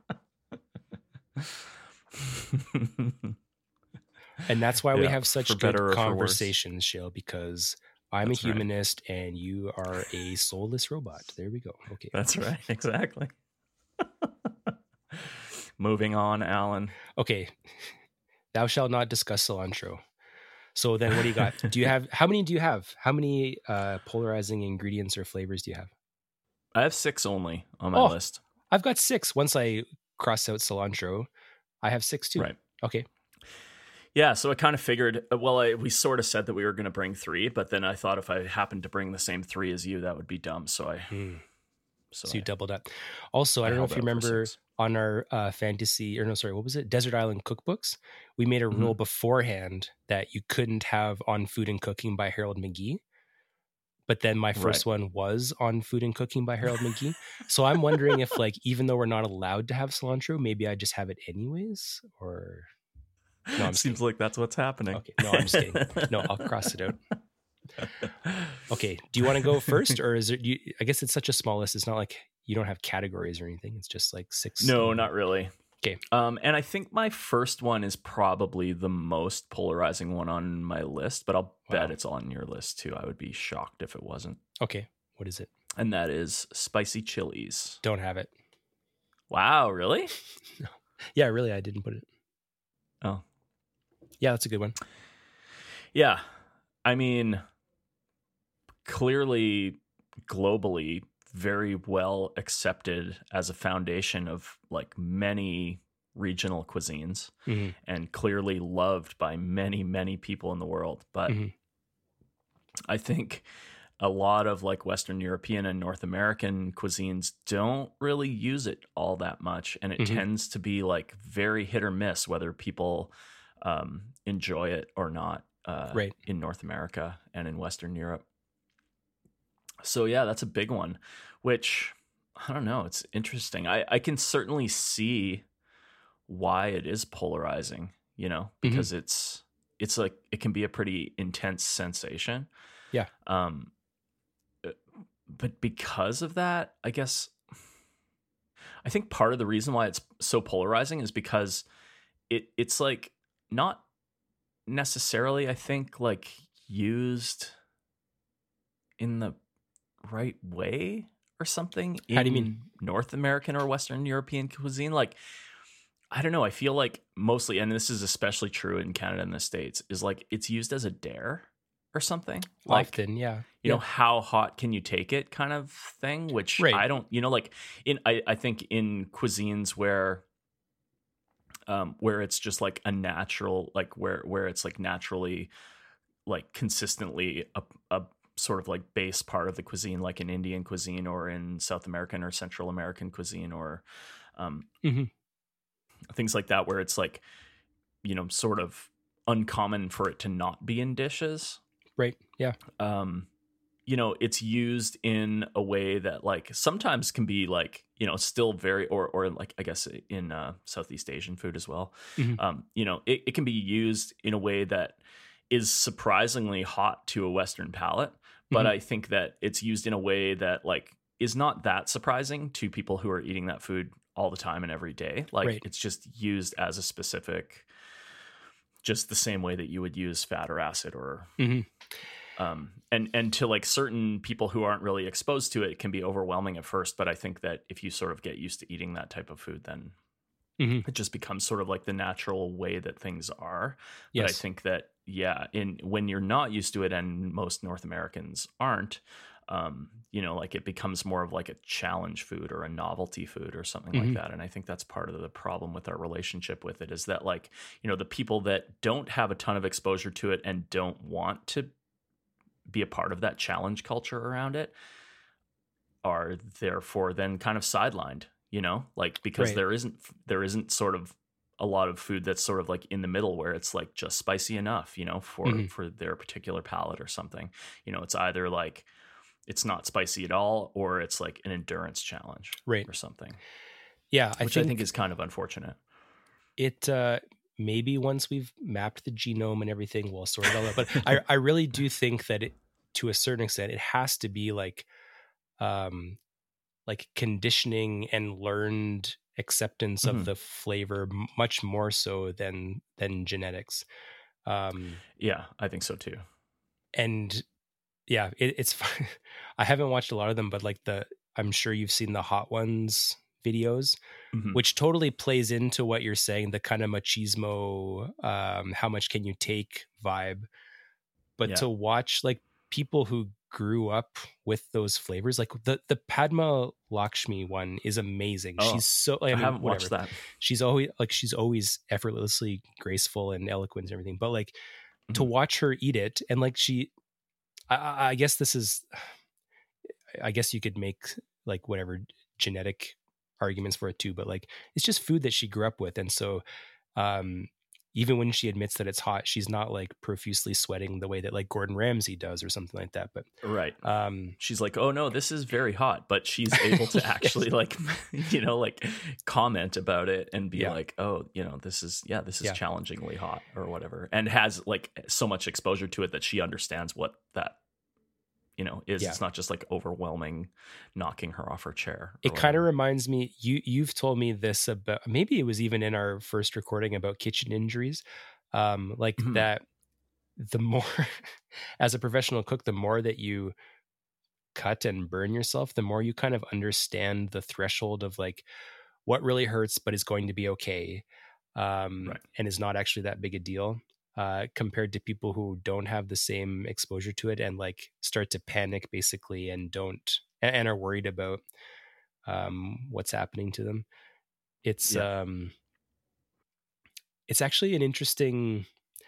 and that's why we Yeah, have such for good better or for worse. conversations, Shale, because I'm That's a right. humanist and you are a soulless robot. There we go. Okay. That's right. Exactly. Moving on, Alan. Okay. Thou shalt not discuss cilantro. So then what do you got? Do you have, how many do you have? How many uh, polarizing ingredients or flavors do you have? I have six only on my Oh, list. I've got six. Once I cross out cilantro, I have six too. Right. Okay. Yeah, so I kind of figured, well, I, we sort of said that we were going to bring three, but then I thought if I happened to bring the same three as you, that would be dumb. So I... Hmm. So, So you I, doubled up. Also, I, I don't know held if you out for remember six. on our uh, fantasy, or no, sorry, what was it? Desert Island cookbooks. We made a Mhm. rule beforehand that you couldn't have On Food and Cooking by Harold McGee. But then my first Right. one was On Food and Cooking by Harold McGee. So I'm wondering if, like, even though we're not allowed to have cilantro, maybe I just have it anyways, or no, I'm just Seems kidding. like that's what's happening. Okay, no, I'm just kidding. No, I'll cross it out. Okay, do you want to go first, or is it? You, I guess it's such a small list. It's not like you don't have categories or anything. It's just like six. No, not really. Okay. Um, and I think my first one is probably the most polarizing one on my list, but I'll Wow. bet it's on your list too. I would be shocked if it wasn't. Okay. What is it? And that is spicy chilies. Don't have it. Wow, really? No. Yeah, really, I didn't put it. Oh. Yeah, that's a good one. Yeah. I mean, clearly, globally, very well accepted as a foundation of like many regional cuisines, Mm-hmm. and clearly loved by many, many people in the world. But Mhm. I think a lot of like Western European and North American cuisines don't really use it all that much. And it Mhm. tends to be like very hit or miss whether people um, enjoy it or not uh, Right. in North America and in Western Europe. So yeah, that's a big one, which I don't know. It's interesting. I, I can certainly see why it is polarizing, you know, because it's, it's like, it can be a pretty intense sensation. Yeah. Um, but because of that, I guess, I think part of the reason why it's so polarizing is because it it's like not necessarily, I think, like used in the right way or something. How do you in mean? North American or Western European cuisine? Like, I don't know. I feel like mostly, and this is especially true in Canada and the States, is like it's used as a dare or something. Like, Often, yeah. you yeah. know, how hot can you take it kind of thing, which Right. I don't, you know, like in, I, I think in cuisines where, um, where it's just like a natural, like where, where it's like naturally, like consistently a, a sort of like base part of the cuisine, like in Indian cuisine or in South American or Central American cuisine or, um, mm-hmm. things like that, where it's like, you know, sort of uncommon for it to not be in dishes. Right. Yeah. Um, you know, it's used in a way that like sometimes can be like, you know, still very, or, or like, I guess in uh, Southeast Asian food as well. Mm-hmm. Um, you know, it, it can be used in a way that is surprisingly hot to a Western palate. But Mhm. I think that it's used in a way that like is not that surprising to people who are eating that food all the time and every day. Like Right. it's just used as a specific, just the same way that you would use fat or acid or, Mhm. um, and, and to like certain people who aren't really exposed to it, it can be overwhelming at first. But I think that if you sort of get used to eating that type of food, then Mhm. it just becomes sort of like the natural way that things are. But I Yes. think that, yeah, in when you're not used to it, and most North Americans aren't, um, you know, like it becomes more of like a challenge food or a novelty food or something Mhm. like that. And I think that's part of the problem with our relationship with it, is that like, you know, the people that don't have a ton of exposure to it and don't want to be a part of that challenge culture around it are therefore then kind of sidelined, you know, like because Right. there isn't there isn't sort of a lot of food that's sort of like in the middle where it's like just spicy enough, you know, for Mhm. for their particular palate or something. You know, it's either like it's not spicy at all or it's like an endurance challenge Right. or something, Yeah. I which think, I think is kind of unfortunate. it uh, maybe once we've mapped the genome and everything, we'll sort it all out. But I, I really do think that it, to a certain extent, it has to be like, um, like conditioning and learned acceptance mm-hmm. of the flavor, much more so than than genetics. Um, yeah, I think so too. And yeah, it, it's fun. I haven't watched a lot of them, but like the, I'm sure you've seen the Hot Ones videos, mm-hmm. which totally plays into what you're saying, the kind of machismo, um, how much can you take vibe. But yeah. to watch like people who grew up with those flavors, like the the Padma Lakshmi one is amazing. Oh, she's so I, I mean, haven't whatever. watched that. She's always like she's always effortlessly graceful and eloquent and everything. But like mm-hmm. to watch her eat it, and like she, I, I guess this is, I guess you could make like whatever genetic arguments for it too. But like it's just food that she grew up with, and so. um Even when she admits that it's hot, she's not like profusely sweating the way that like Gordon Ramsay does or something like that. But right. Um, she's like, oh no, this is very hot, but she's able to actually like, you know, like comment about it and be yeah. like, oh, you know, this is, yeah, this is yeah. challengingly hot or whatever. And has like so much exposure to it that she understands what that, you know, is. Yeah. It's not just like overwhelming, knocking her off her chair. It kind of reminds me, you, you've told me this about, maybe it was even in our first recording about kitchen injuries. Um, like mm-hmm. that the more, as a professional cook, the more that you cut and burn yourself, the more you kind of understand the threshold of like what really hurts, but is going to be okay. Um, right. And is not actually that big a deal. Uh, compared to people who don't have the same exposure to it and like start to panic basically and don't and are worried about um, what's happening to them. It's yeah. um, it's actually an interesting.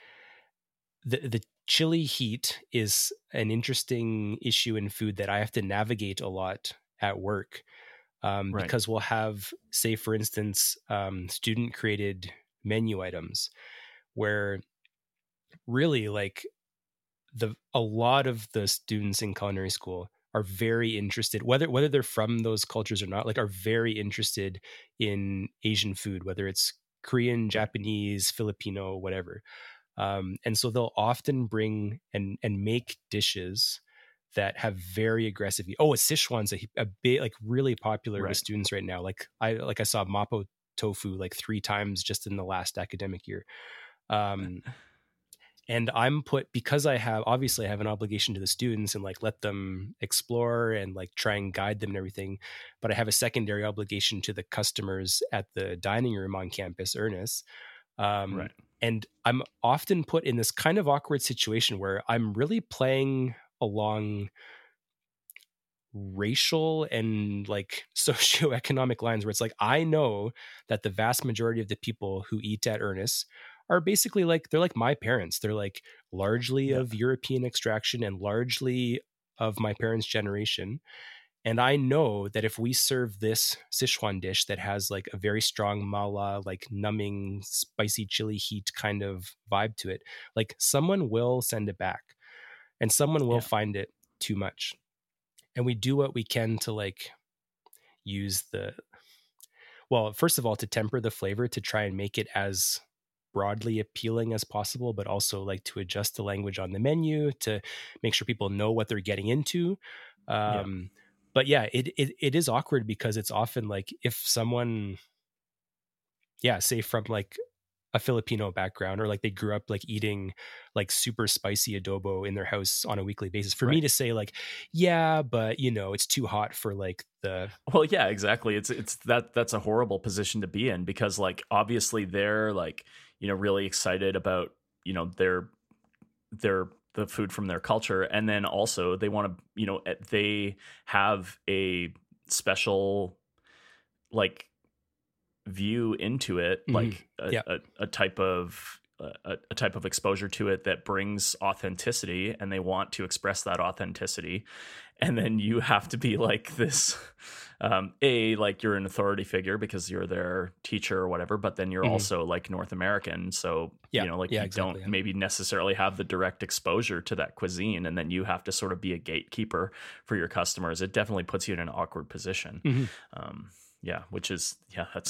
The the chili heat is an interesting issue in food that I have to navigate a lot at work um, right. because we'll have, say, for instance, um, student created menu items where. Really, like the a lot of the students in culinary school are very interested, whether whether they're from those cultures or not, like are very interested in Asian food, whether it's Korean, Japanese, Filipino, whatever. Um, and so they'll often bring and and make dishes that have very aggressive. Oh, a Sichuan's a, a bit like really popular right. with students right now. Like I like I saw mapo tofu like three times just in the last academic year. Um, And I'm put, because I have, obviously I have an obligation to the students and like let them explore and like try and guide them and everything. But I have a secondary obligation to the customers at the dining room on campus, Ernest. Um, right. And I'm often put in this kind of awkward situation where I'm really playing along racial and like socioeconomic lines where it's like, I know that the vast majority of the people who eat at Ernest are basically like, they're like my parents. They're like largely yeah. of European extraction and largely of my parents' generation. And I know that if we serve this Sichuan dish that has like a very strong mala, like numbing, spicy chili heat kind of vibe to it, like someone will send it back and someone will yeah. find it too much. And we do what we can to like use the, well, first of all, to temper the flavor, to try and make it as broadly appealing as possible, but also like to adjust the language on the menu to make sure people know what they're getting into. Um, yeah. But yeah, it, it it is awkward because it's often like if someone, yeah, say from like a Filipino background or like they grew up like eating like super spicy adobo in their house on a weekly basis, for right. me to say like, yeah, but you know, it's too hot for like the. Well, yeah, exactly. It's, it's that, that's a horrible position to be in because like, obviously they're like, you know, really excited about, you know, their, their, the food from their culture. And then also they want to, you know, they have a special like view into it, mm-hmm. like a, yeah. a, a type of, a, a type of exposure to it that brings authenticity, and they want to express that authenticity. And then you have to be like this, um, a, like you're an authority figure because you're their teacher or whatever, but then you're mm-hmm. also like North American. So, yeah. you know, like yeah, you exactly, don't yeah. maybe necessarily have the direct exposure to that cuisine. And then you have to sort of be a gatekeeper for your customers. It definitely puts you in an awkward position. Mm-hmm. Um, yeah, which is, yeah, that's,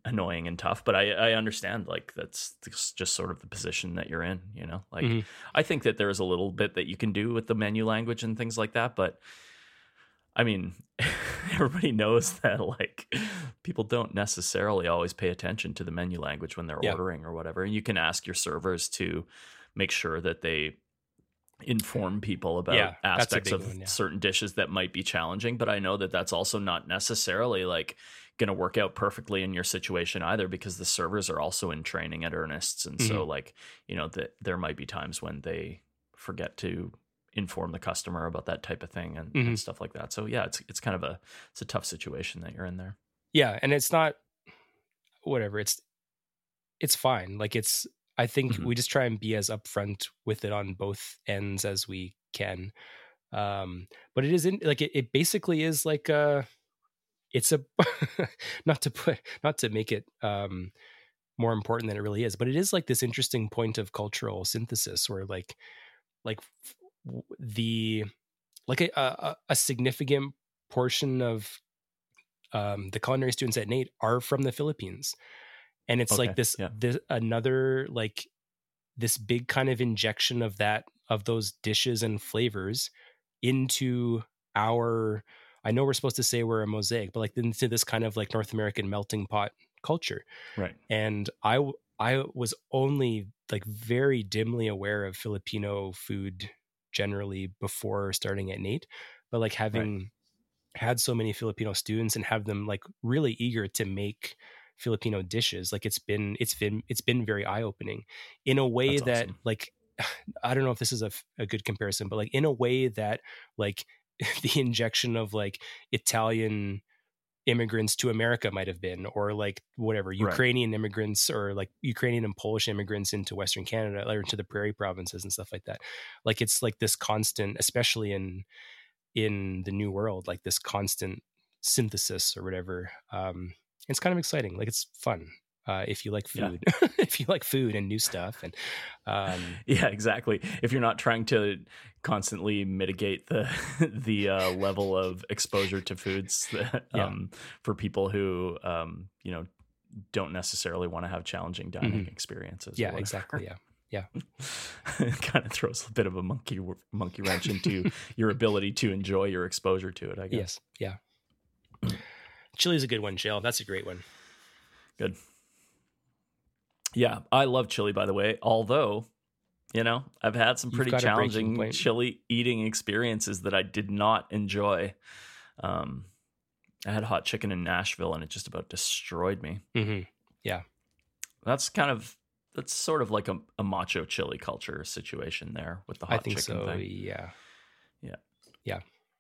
annoying and tough, but I, I understand like that's just sort of the position that you're in, you know, like mm-hmm. I think that there's a little bit that you can do with the menu language and things like that. But I mean, everybody knows that like people don't necessarily always pay attention to the menu language when they're yeah. ordering or whatever. And you can ask your servers to make sure that they inform people about yeah, aspects of one, yeah. certain dishes that might be challenging. But I know that that's also not necessarily like going to work out perfectly in your situation either, because the servers are also in training at Ernest's. And mm-hmm. so like, you know, that there might be times when they forget to inform the customer about that type of thing and, mm-hmm. and stuff like that. So yeah, it's, it's kind of a, it's a tough situation that you're in there. Yeah. And it's not whatever it's, it's fine. Like it's, I think mm-hmm. we just try and be as upfront with it on both ends as we can. Um, but it isn't like, it, it basically is like a, it's a, not to put, not to make it um, more important than it really is, but it is like this interesting point of cultural synthesis where like, like the, like a, a, a significant portion of um, the culinary students at N A T are from the Philippines. And it's okay, like this, yeah. this, another, like this big kind of injection of that, of those dishes and flavors into our, I know we're supposed to say we're a mosaic, but like into this kind of like North American melting pot culture. Right. And I, I was only like very dimly aware of Filipino food generally before starting at N A T, but like having right. had so many Filipino students and have them like really eager to make Filipino dishes, like it's been it's been it's been very eye-opening in a way That's that awesome. Like I don't know if this is a, a good comparison, but like in a way that like the injection of like Italian immigrants to America might have been, or like whatever Ukrainian right. immigrants or like Ukrainian and Polish immigrants into Western Canada or into the prairie provinces and stuff like that. Like it's like this constant, especially in in the New World, like this constant synthesis or whatever. Um, it's kind of exciting. Like it's fun. Uh, if you like food, yeah. if you like food and new stuff, and um, yeah, exactly. If you're not trying to constantly mitigate the the uh, level of exposure to foods that, yeah. um, for people who um, you know don't necessarily want to have challenging dining mm-hmm. experiences. Yeah, exactly. Yeah, yeah. It kind of throws a bit of a monkey monkey wrench into your ability to enjoy your exposure to it, I guess. Yes. Yeah. Chili's a good one, Jill. That's a great one. Good. Yeah, I love chili, by the way, although, you know, I've had some pretty challenging chili eating experiences that I did not enjoy. Um, I had hot chicken in Nashville, and it just about destroyed me. Mm-hmm. Yeah. That's kind of, that's sort of like a, a macho chili culture situation there with the hot I think chicken so, thing. Yeah. Yeah. Yeah.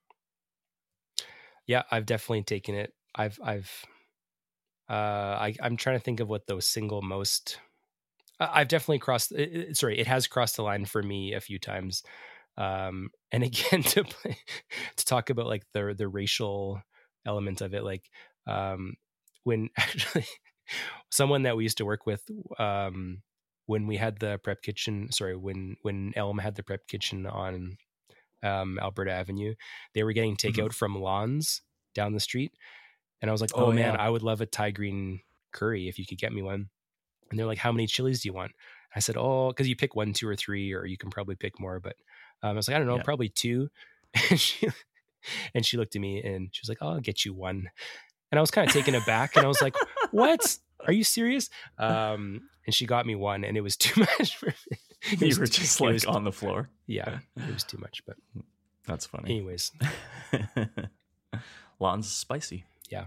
Yeah, I've definitely taken it. I've, I've, uh, I, I'm trying to think of what those single most, I've definitely crossed, it, sorry, it has crossed the line for me a few times. Um, and again, to play, to talk about like the, the racial element of it, like, um, when actually someone that we used to work with, um, when we had the prep kitchen, sorry, when, when Elm had the prep kitchen on, um, Alberta Avenue, they were getting takeout mm-hmm. from Lawns down the street. And I was like, oh, oh man, yeah. I would love a Thai green curry if you could get me one. And they're like, how many chilies do you want? I said, oh, because you pick one, two, or three, or you can probably pick more. But um, I was like, I don't know, yeah. probably two. And she, and she looked at me and she was like, oh, I'll get you one. And I was kind of taken aback. And I was like, what? Are you serious? Um, and she got me one, and it was too much for me. You was, were just like was, on the floor. Yeah, it was too much. But that's funny. Anyways. Lawns spicy. Yeah.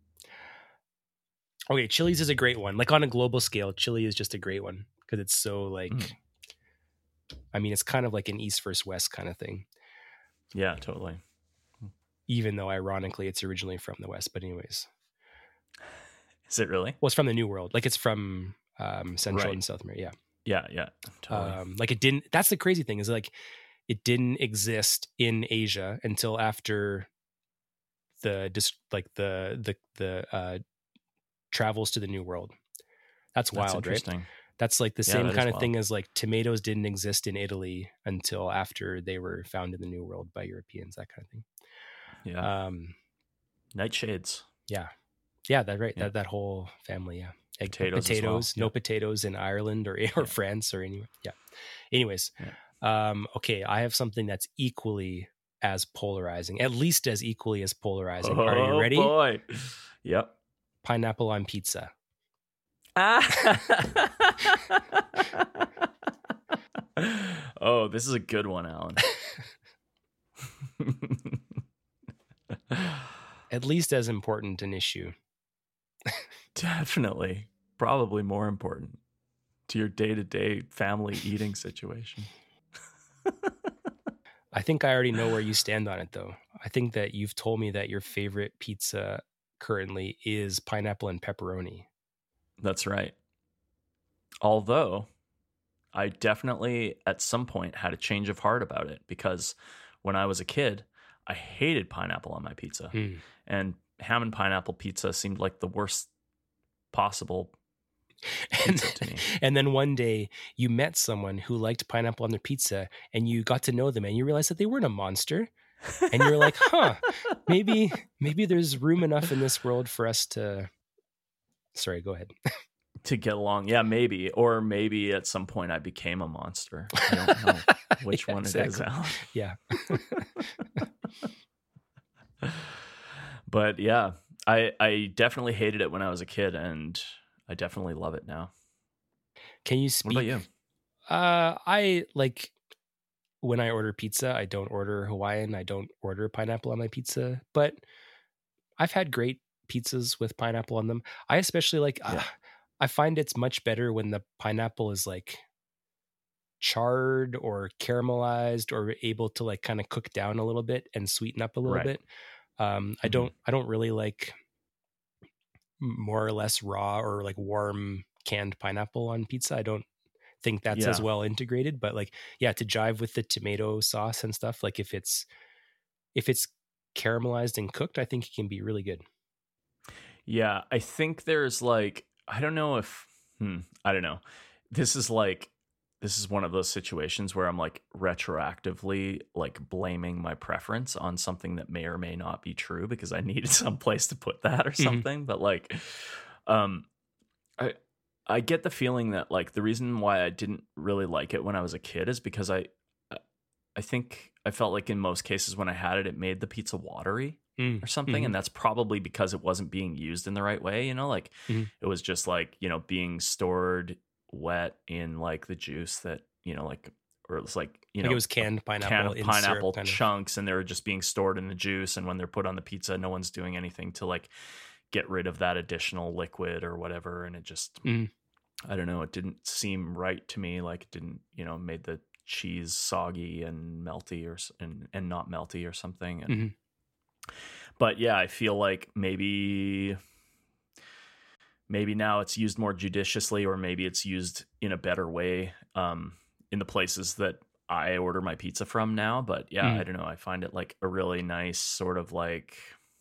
Okay, Chili's is a great one. Like on a global scale, Chili is just a great one because it's so like, mm. I mean, it's kind of like an East versus West kind of thing. Yeah, totally. Even though ironically it's originally from the West, but anyways. Is it really? Well, it's from the New World. Like it's from um, Central right. and South America. Yeah. Yeah, yeah, totally. Um, like it didn't, that's the crazy thing is like, it didn't exist in Asia until after the, just like the, the, the, uh, travels to the New World. That's wild, That's interesting. Right? That's like the yeah, same kind of wild. Thing as like tomatoes didn't exist in Italy until after they were found in the New World by Europeans, that kind of thing. Yeah. Um, Nightshades. Yeah. Yeah, that's right. Yeah. That that whole family. Yeah, Egg, Potatoes, potatoes. as well. No Yep. potatoes in Ireland or or Yeah. France or anywhere. Yeah. Anyways, Yeah. um, okay, I have something that's equally as polarizing, at least as equally as polarizing. Oh, Are you ready? Boy. Yep. Pineapple on pizza. Oh, this is a good one, Alan. At least as important an issue. Definitely. Probably more important to your day-to-day family eating situation. I think I already know where you stand on it, though. I think that you've told me that your favorite pizza currently is pineapple and pepperoni. That's right. Although I definitely at some point had a change of heart about it, because when I was a kid, I hated pineapple on my pizza. Mm. And ham and pineapple pizza seemed like the worst possible And, pizza to me. and then one day you met someone who liked pineapple on their pizza, and you got to know them, and you realized that they weren't a monster. And you're like, huh, maybe maybe there's room enough in this world for us to... Sorry, go ahead. To get along. Yeah, maybe. Or maybe at some point I became a monster. I don't know which Yeah, one exactly. it is, Alan. Yeah. But yeah, I I definitely hated it when I was a kid, and I definitely love it now. Can you speak? What about you? Uh, I like when I order pizza, I don't order Hawaiian. I don't order pineapple on my pizza, but I've had great pizzas with pineapple on them. I especially like, Yeah. uh, I find it's much better when the pineapple is like charred or caramelized or able to like kind of cook down a little bit and sweeten up a little Right. bit. Um, I Mhm. don't, I don't really like more or less raw or like warm canned pineapple on pizza. I don't think that's as Yeah. well integrated, but like, yeah, to jive with the tomato sauce and stuff, like if it's, if it's caramelized and cooked, I think it can be really good. Yeah, I think there's like, I don't know if, hmm, I don't know. This is like, this is one of those situations where I'm like retroactively like blaming my preference on something that may or may not be true because I needed some place to put that or Mhm. something. But like, um, I I get the feeling that like the reason why I didn't really like it when I was a kid is because I I think I felt like in most cases when I had it, it made the pizza watery Mm. or something. Mhm. And that's probably because it wasn't being used in the right way. You know, like Mhm. it was just like, you know, being stored wet in like the juice that, you know, like, or it was like, you Like know, it was canned pineapple can of in pineapple syrup kind of. chunks, and they were just being stored in the juice. And when they're put on the pizza, no one's doing anything to like get rid of that additional liquid or whatever. And it just, Mhm. I don't know, it didn't seem right to me. Like it didn't, you know, made the cheese soggy and melty or s- and and not melty or something. And Mhm. but yeah, I feel like maybe maybe now it's used more judiciously, or maybe it's used in a better way um, in the places that I order my pizza from now. But yeah, Mm. I don't know. I find it like a really nice sort of like.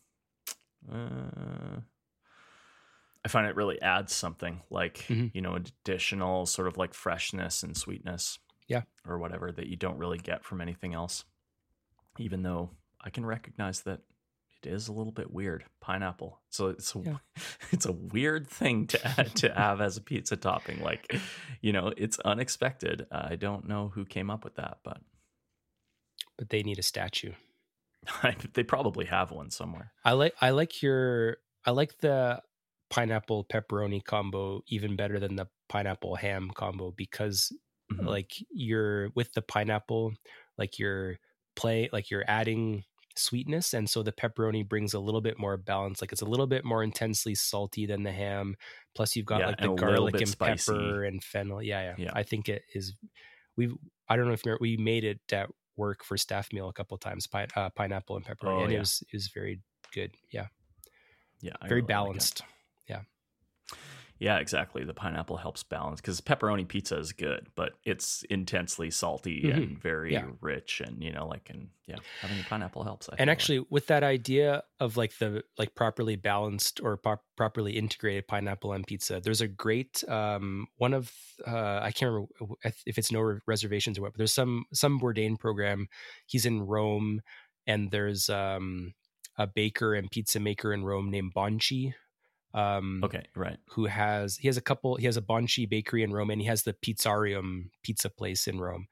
Uh, I find it really adds something like, Mhm. you know, additional sort of like freshness and sweetness. Yeah. Or whatever that you don't really get from anything else. Even though I can recognize that it is a little bit weird. Pineapple. So it's a, Yeah. it's a weird thing to add, to have as a pizza topping. Like, you know, it's unexpected. Uh, I don't know who came up with that, but But they need a statue. they probably have one somewhere. I like I like your I like the pineapple pepperoni combo even better than the pineapple ham combo because Mhm. like you're with the pineapple, like you're play like you're adding sweetness, and so the pepperoni brings a little bit more balance. Like it's a little bit more intensely salty than the ham. Plus you've got Yeah, like and the a little garlic bit and spicy. pepper and fennel. Yeah, yeah, Yeah. I think it is. We've I don't know if you're, we made it at work for staff meal a couple of times. Pine, uh, pineapple and pepperoni, Oh, and yeah. it was it was very good. Yeah, Yeah, I very really like it. balanced. Yeah. Yeah, exactly. The pineapple helps balance because pepperoni pizza is good, but it's intensely salty Mhm. and very Yeah. rich, and you know, like, and yeah, having a pineapple helps. I And feel actually, with that idea of like the like properly balanced or pop- properly integrated pineapple on pizza, there's a great um, one of uh, I can't remember if it's No Reservations or what, but there's some some Bourdain program. He's in Rome, and there's um, a baker and pizza maker in Rome named Bonci. Um, okay, right. Who has he has a couple? He has a Bonci bakery in Rome, and he has the Pizzarium pizza place in Rome.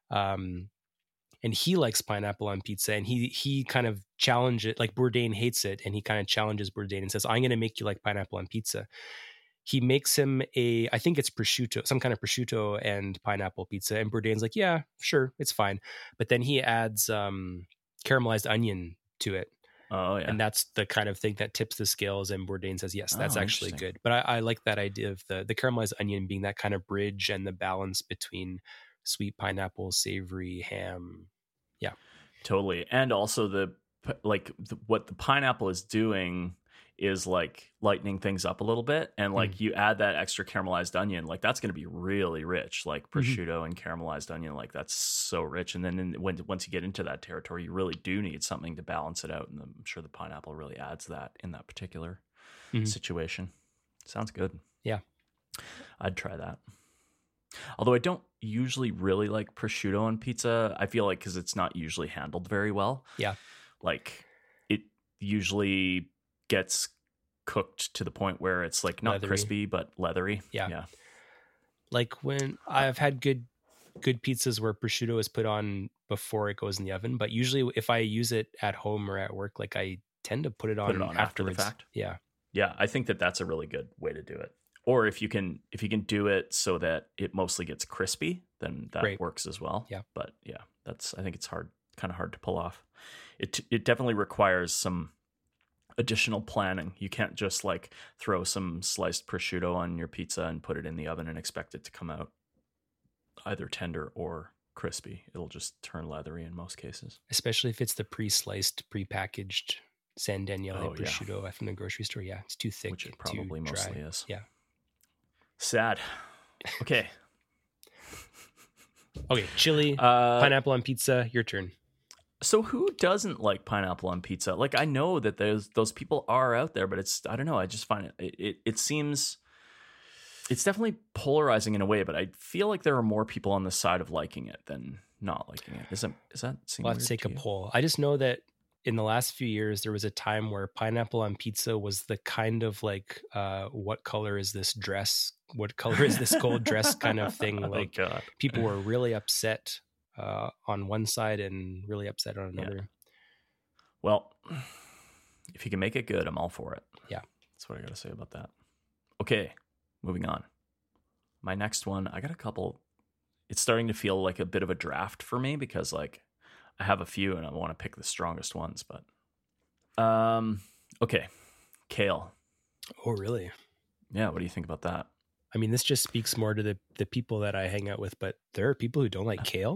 Um, and he likes pineapple on pizza, and he he kind of challenges it. Like Bourdain hates it, and he kind of challenges Bourdain and says, "I'm going to make you like pineapple on pizza." He makes him a, I think it's prosciutto, some kind of prosciutto and pineapple pizza, and Bourdain's like, "Yeah, sure, it's fine." But then he adds um, caramelized onion to it. Oh yeah, and that's the kind of thing that tips the scales. And Bourdain says, "Yes, that's oh, actually good." But I, I like that idea of the the caramelized onion being that kind of bridge and the balance between sweet pineapple, savory ham. Yeah, totally. And also the like the, what the pineapple is doing is like lightening things up a little bit, and like mm. you add that extra caramelized onion, like that's going to be really rich, like prosciutto mm-hmm. and caramelized onion, like that's so rich. And then in, when once you get into that territory, you really do need something to balance it out, and I'm sure the pineapple really adds that in that particular mm-hmm. situation. Sounds good. Yeah, I'd try that. Although I don't usually really like prosciutto on pizza. I feel like because it's not usually handled very well. Yeah, like it usually gets cooked to the point where it's like not leathery. Crispy but leathery. Yeah. yeah. Like when I've had good good pizzas where prosciutto is put on before it goes in the oven, but usually if I use it at home or at work, like I tend to put it on, put it on after the fact. Yeah. Yeah, I think that that's a really good way to do it. Or if you can if you can do it so that it mostly gets crispy, then that Great. works as well. Yeah. But yeah, that's I think it's hard kind of hard to pull off. It it definitely requires some additional planning. You can't just like throw some sliced prosciutto on your pizza and put it in the oven and expect it to come out either tender or crispy. It'll just turn leathery in most cases. Especially if it's the pre-sliced, pre-packaged San Daniele oh, prosciutto yeah. from the grocery store. Yeah, it's too thick. Which it probably too mostly dry. is. Yeah. Sad. Okay. okay, chili, uh, pineapple on pizza, your turn. So who doesn't like pineapple on pizza? Like I know that those those people are out there, but it's I don't know. I just find it it, it it seems it's definitely polarizing in a way. But I feel like there are more people on the side of liking it than not liking it. Is that is that seem Let's take a you? poll. I just know that in the last few years there was a time where pineapple on pizza was the kind of like uh, what color is this dress? What color is this gold dress kind of thing? Like oh, God. People were really upset. Uh, on one side and really upset on another. Yeah. Well, if you can make it good, I'm all for it. Yeah. That's what I got to say about that. Okay, moving on. My next one, I got a couple. It's starting to feel like a bit of a draft for me because like I have a few and I want to pick the strongest ones, but um okay. Kale. Oh, really? Yeah, what do you think about that? I mean, this just speaks more to the the people that I hang out with, but there are people who don't like kale.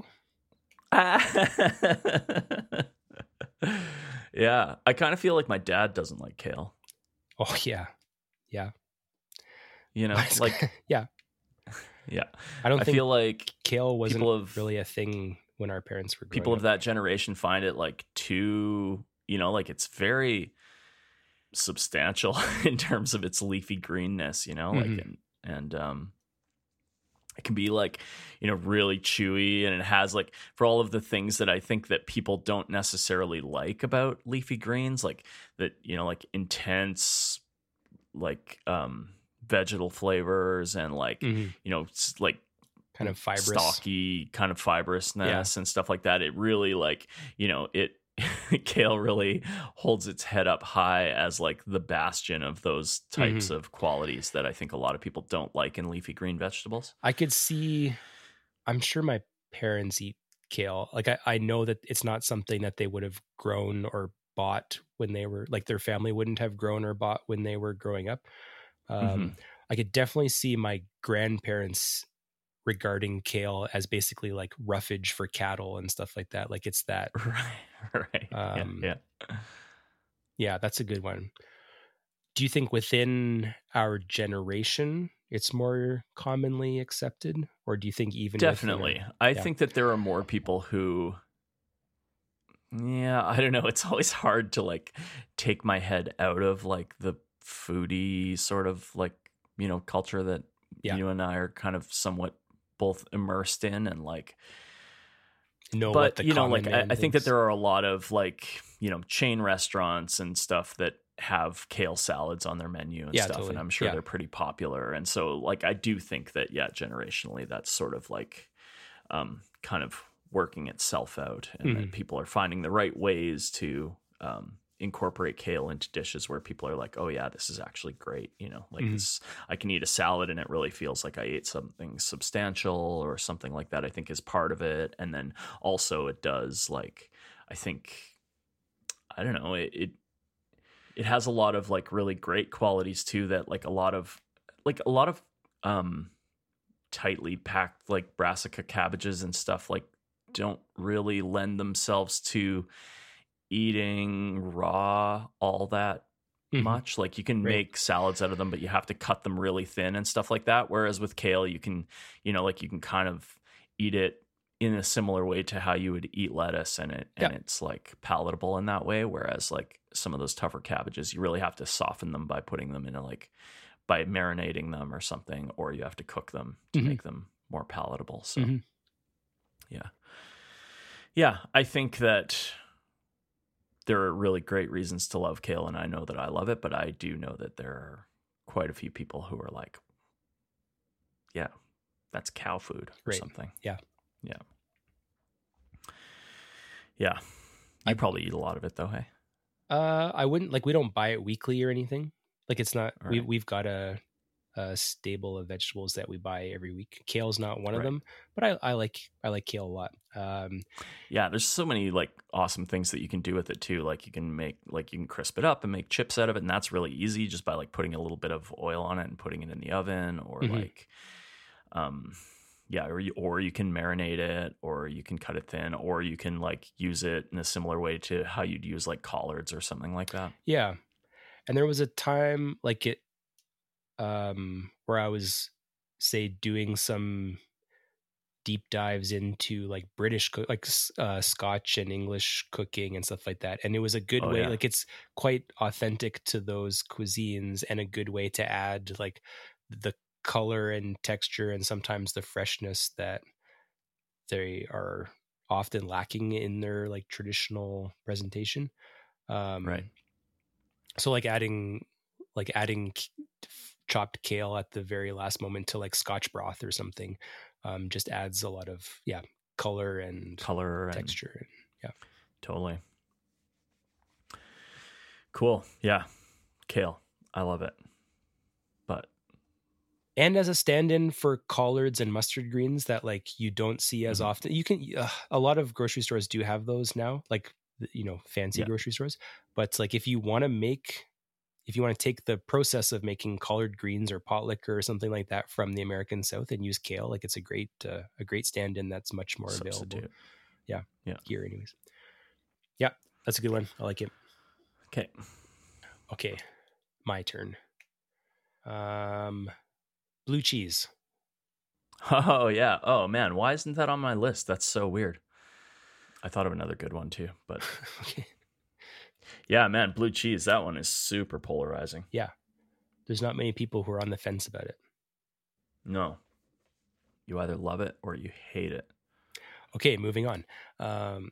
Yeah, I kind of feel like my dad doesn't like kale. Oh yeah, yeah. You know, like yeah, yeah. I don't. I think feel like kale wasn't of, really a thing when our parents were growing people up. of that generation find it like too, you know, like it's very substantial in terms of its leafy greenness. You know, mm-hmm. like and and um. It can be like, you know, really chewy, and it has like for all of the things that I think that people don't necessarily like about leafy greens, like that, you know, like intense, like um, vegetal flavors and like, mm-hmm. you know, like kind of fibrous, stocky kind of fibrousness yeah. and stuff like that. It really like, you know, it, kale really holds its head up high as like the bastion of those types mm-hmm. of qualities that I think a lot of people don't like in leafy green vegetables. I could see, I'm sure my parents eat kale. Like I, I know that it's not something that they would have grown or bought when they were like their family wouldn't have grown or bought when they were growing up. Um, mm-hmm. I could definitely see my grandparents regarding kale as basically like roughage for cattle and stuff like that. Like it's that. Right. Right. Um, yeah, yeah. Yeah, that's a good one. Do you think within our generation it's more commonly accepted? Or do you think even Definitely. Our, I yeah. think that there are more people who, yeah, I don't know. It's always hard to like take my head out of like the foodie sort of like, you know, culture that yeah. you and I are kind of somewhat both immersed in and like know but what the you know like I, I think thinks. that there are a lot of like, you know, chain restaurants and stuff that have kale salads on their menu and Yeah, stuff, totally. and I'm sure Yeah. they're pretty popular. And so, like, I do think that, yeah, generationally, that's sort of like um, kind of working itself out, and Mhm. that people are finding the right ways to um, incorporate kale into dishes where people are like, oh yeah, this is actually great. You know, like Mhm. this, I can eat a salad and it really feels like I ate something substantial or something like that, I think is part of it. And then also it does, like, I think, I don't know, it, it it has a lot of like really great qualities too, that like a lot of like a lot of um tightly packed like brassica cabbages and stuff like don't really lend themselves to eating raw all that Mhm. much. Like you can Right. make salads out of them, but you have to cut them really thin and stuff like that. Whereas with kale, you can, you know, like you can kind of eat it in a similar way to how you would eat lettuce, and it and Yeah. it's like palatable in that way. Whereas like some of those tougher cabbages, you really have to soften them by putting them in a like by marinating them or something, or you have to cook them to Mhm. make them more palatable. So Mhm. yeah. Yeah, I think that there are really great reasons to love kale, and I know that I love it, but I do know that there are quite a few people who are like, yeah, that's cow food or Right. something. Yeah. Yeah. Yeah. You I- probably eat a lot of it though, hey? Uh, I wouldn't like. We don't buy it weekly or anything. Like it's not. All We right. we've got a, a stable of vegetables that we buy every week. Kale's not one of Right. them, but I, I like I like kale a lot. Um, Yeah, there's so many like awesome things that you can do with it too. Like you can make like you can crisp it up and make chips out of it, and that's really easy just by like putting a little bit of oil on it and putting it in the oven, or Mhm. like um yeah, or you or you can marinate it, or you can cut it thin, or you can like use it in a similar way to how you'd use like collards or something like that. yeah. And there was a time like it, um, where I was, say, doing some deep dives into like British, cook, like uh, Scotch and English cooking and stuff like that. And it was a good Oh, way, yeah. like it's quite authentic to those cuisines and a good way to add like the color and texture and sometimes the freshness that they are often lacking in their like traditional presentation. Um, Right. So like adding, like adding chopped kale at the very last moment to like Scotch broth or something, um, just adds a lot of yeah color and Color and texture. Yeah, totally. Cool. Yeah. Kale. I love it. But and as a stand-in for collards and mustard greens that like you don't see as Mhm. often. You can uh, a lot of grocery stores do have those now, like you know fancy Yeah. grocery stores. But like if you want to make if you want to take the process of making collard greens or pot liquor or something like that from the American South and use kale, like it's a great uh, a great stand-in that's much more available. Substitute. Yeah, Yeah. here anyways. Yeah, that's a good one. I like it. Okay. Okay, my turn. Um, blue cheese. Oh yeah. Oh man, why isn't that on my list? That's so weird. I thought of another good one too, but Okay, yeah, man, blue cheese. That one is super polarizing. yeah. There's not many people who are on the fence about it. No, you either love it or you hate it. Okay, moving on. Um,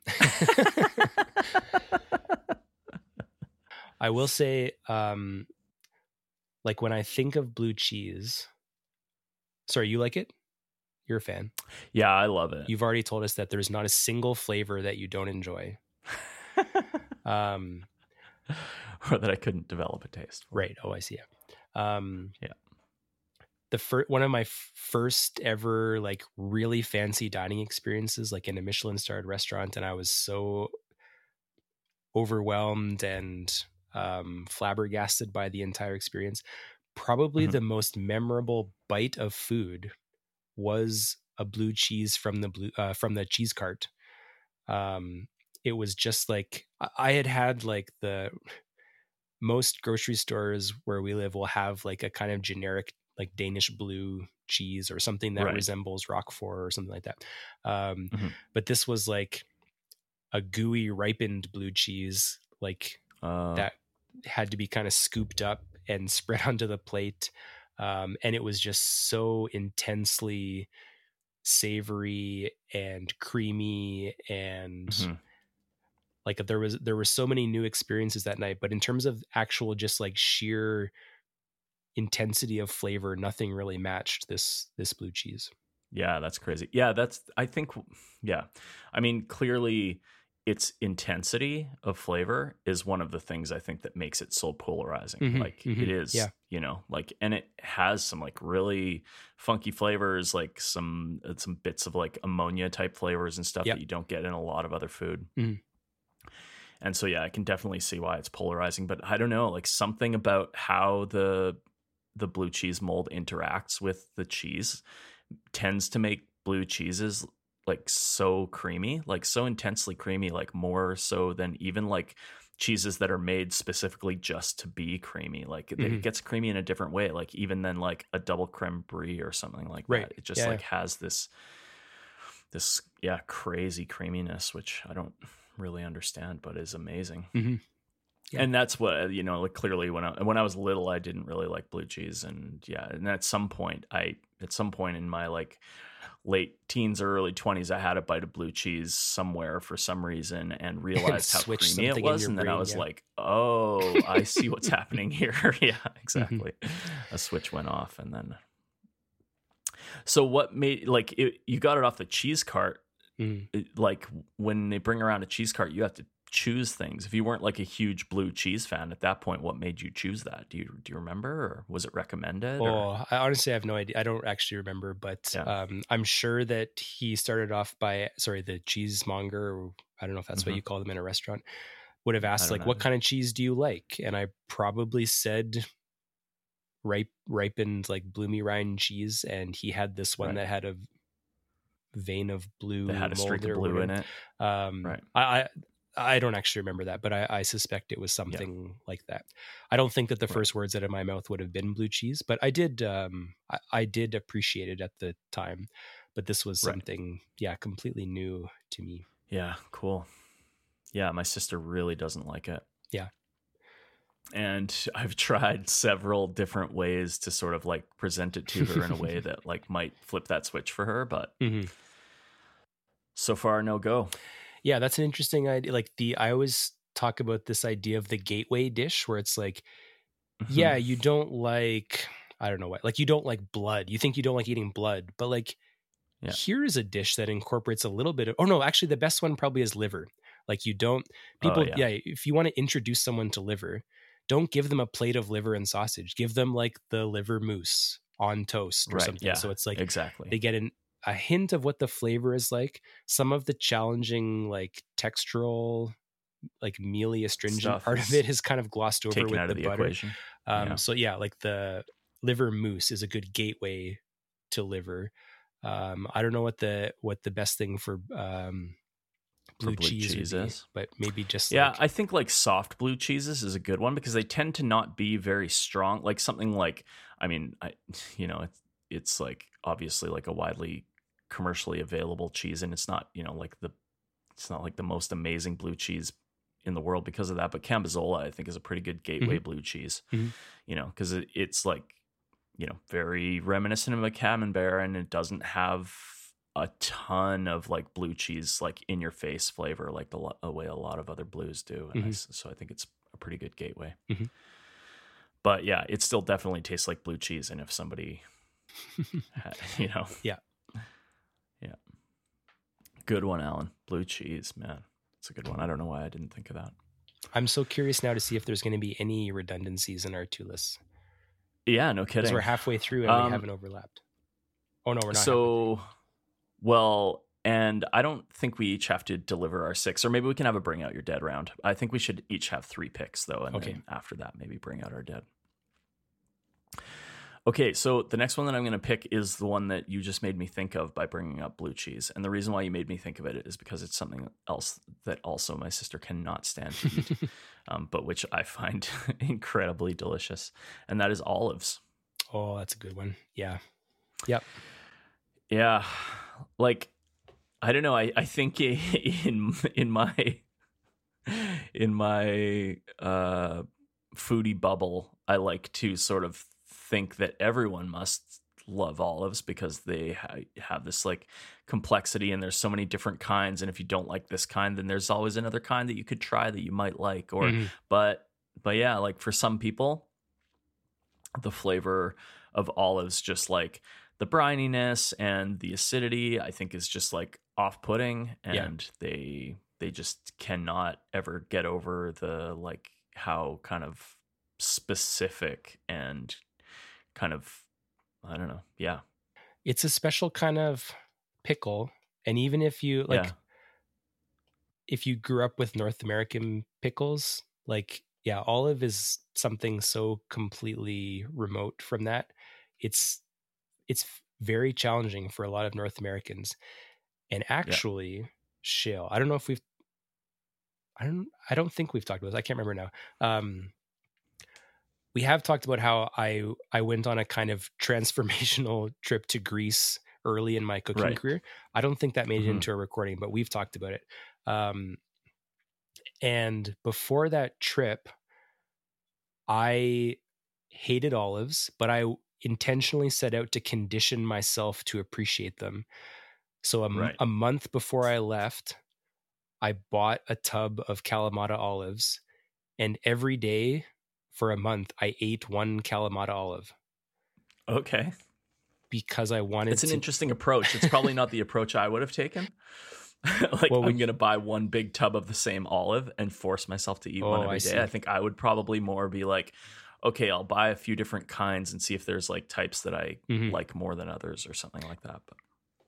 I will say, um, like when I think of blue cheese, sorry, you like it? You're a fan. Yeah, I love it. You've already told us that there's not a single flavor that you don't enjoy. Um, or that I couldn't develop a taste for. right. Oh, I see. Yeah. Um, yeah. The first one of my f- first ever like really fancy dining experiences, like in a Michelin starred restaurant, and I was so overwhelmed and um, flabbergasted by the entire experience. Probably Mm-hmm. the most memorable bite of food was a blue cheese from the blue uh, from the cheese cart. Um, it was just like I had had like the most grocery stores where we live will have like a kind of generic like Danish blue cheese or something that Right. resembles Roquefort or something like that. Um, mm-hmm. But this was like a gooey ripened blue cheese, like uh, that had to be kind of scooped up and spread onto the plate. Um, and it was just so intensely savory and creamy and mm-hmm. Like there was there were so many new experiences that night, but in terms of actual just like sheer intensity of flavor, nothing really matched this this blue cheese. Yeah, that's crazy. Yeah, that's I think yeah. I mean, clearly its intensity of flavor is one of the things I think that makes it so polarizing. Mm-hmm, like mm-hmm, it is, yeah. you know, like, and it has some like really funky flavors, like some some bits of like ammonia type flavors and stuff yep. that you don't get in a lot of other food. Mm-hmm. And so, yeah, I can definitely see why it's polarizing, but I don't know, like something about how the the blue cheese mold interacts with the cheese tends to make blue cheeses like so creamy, like so intensely creamy, like more so than even like cheeses that are made specifically just to be creamy. Like mm-hmm. it gets creamy in a different way, like even than like a double creme brie or something like right. that. It just yeah, like yeah. has this, this, yeah, crazy creaminess, which I don't really understand, but is amazing. Mm-hmm. Yeah. And that's what, you know, like clearly when I, when I was little, I didn't really like blue cheese. And yeah, and at some point I, at some point in my like late teens or early twenties, I had a bite of blue cheese somewhere for some reason and realized how creamy it was. And then brain, I was yeah. like, oh, I see what's happening here. Yeah, exactly. Mm-hmm. A switch went off. And then, so what made, like, it, you got it off the cheese cart. Mm-hmm. It, like when they bring around a cheese cart, you have to choose things. If you weren't like a huge blue cheese fan at that point, what made you choose that? Do you do you remember, or was it recommended? Oh, or? I honestly have no idea. I don't actually remember, but yeah. um, I'm sure that he started off by sorry, the cheesemonger, or I don't know if that's mm-hmm. what you call them in a restaurant, would have asked like, know. "What kind of cheese do you like?" And I probably said ripe ripened like bloomy rind cheese, and he had this one right. that had a vein of blue, that had a streak of blue in it. Um, right. I. I I don't actually remember that, but I, I suspect it was something yeah. like that. I don't think that the right. first words out of my mouth would have been blue cheese, but I did, um, I, I did appreciate it at the time. But this was something, right. yeah, completely new to me. Yeah, cool. Yeah, my sister really doesn't like it. Yeah. And I've tried several different ways to sort of like present it to her in a way that like might flip that switch for her, but mm-hmm. so far, no go. Yeah, that's an interesting idea. Like the, I always talk about this idea of the gateway dish where it's like, mm-hmm. yeah, you don't like, I don't know what, like you don't like blood. You think you don't like eating blood, but like, yeah. here's a dish that incorporates a little bit of, oh no, actually the best one probably is liver. Like you don't, people, oh, yeah. yeah, if you want to introduce someone to liver, don't give them a plate of liver and sausage. Give them like the liver mousse on toast or right, something. Yeah, so it's like, exactly. they get an, a hint of what the flavor is like. Some of the challenging, like textural, like mealy astringent Stuff part of it is kind of glossed over with out the, of the butter. Equation. Um, yeah. So yeah, like the liver mousse is a good gateway to liver. Um, I don't know what the what the best thing for um, blue, for blue cheese, cheese would be, is, but maybe just yeah. Like, I think like soft blue cheeses is a good one because they tend to not be very strong. Like something like, I mean, I you know, it's it's like obviously like a widely commercially available cheese, and it's not, you know, like the it's not like the most amazing blue cheese in the world because of that, but Cambozola I think is a pretty good gateway mm-hmm. blue cheese. Mm-hmm. You know, because it, it's like, you know, very reminiscent of a Camembert, and it doesn't have a ton of like blue cheese like in your face flavor like the, the way a lot of other blues do, and mm-hmm. I, so I think it's a pretty good gateway. Mm-hmm. But yeah, it still definitely tastes like blue cheese, and if somebody had, you know, yeah Yeah. Good one, Alan. Blue cheese, man. It's a good one. I don't know why I didn't think of that. I'm so curious now to see if there's going to be any redundancies in our two lists. Yeah, no kidding. Because we're halfway through and um, we haven't overlapped. Oh, no, we're not. So, well, and I don't think we each have to deliver our six, or maybe we can have a bring out your dead round. I think we should each have three picks, though. And okay. then after that, maybe bring out our dead. Okay, so the next one that I'm going to pick is the one that you just made me think of by bringing up blue cheese. And the reason why you made me think of it is because it's something else that also my sister cannot stand to eat, um, but which I find incredibly delicious. And that is olives. Oh, that's a good one. Yeah. Yep. Yeah. Like, I don't know. I, I think in, in my, in my uh, foodie bubble, I like to sort of think that everyone must love olives because they ha- have this like complexity, and there's so many different kinds. And if you don't like this kind, then there's always another kind that you could try that you might like. Or, Mm-hmm. but, but yeah, like for some people, the flavor of olives, just like the brininess and the acidity, I think is just like off-putting, and yeah. they they just cannot ever get over the like how kind of specific and kind of, I don't know, yeah. It's a special kind of pickle, and even if you like, yeah. if you grew up with North American pickles, like yeah, olive is something so completely remote from that. It's it's very challenging for a lot of North Americans. And actually, yeah. shale, I don't know if we've, I don't, I don't think we've talked about this. I can't remember now. Um, we have talked about how I, I went on a kind of transformational trip to Greece early in my cooking right. career. I don't think that made mm-hmm. it into a recording, but we've talked about it. Um, and before that trip, I hated olives, but I intentionally set out to condition myself to appreciate them. So a, right. a month before I left, I bought a tub of Kalamata olives, and every day for a month, I ate one Kalamata olive. Okay. Because I wanted It's an to... interesting approach. It's probably not the approach I would have taken. like, well, I'm we... going to buy one big tub of the same olive and force myself to eat oh, one every I day. See. I think I would probably more be like, okay, I'll buy a few different kinds and see if there's like types that I mm-hmm. like more than others or something like that. But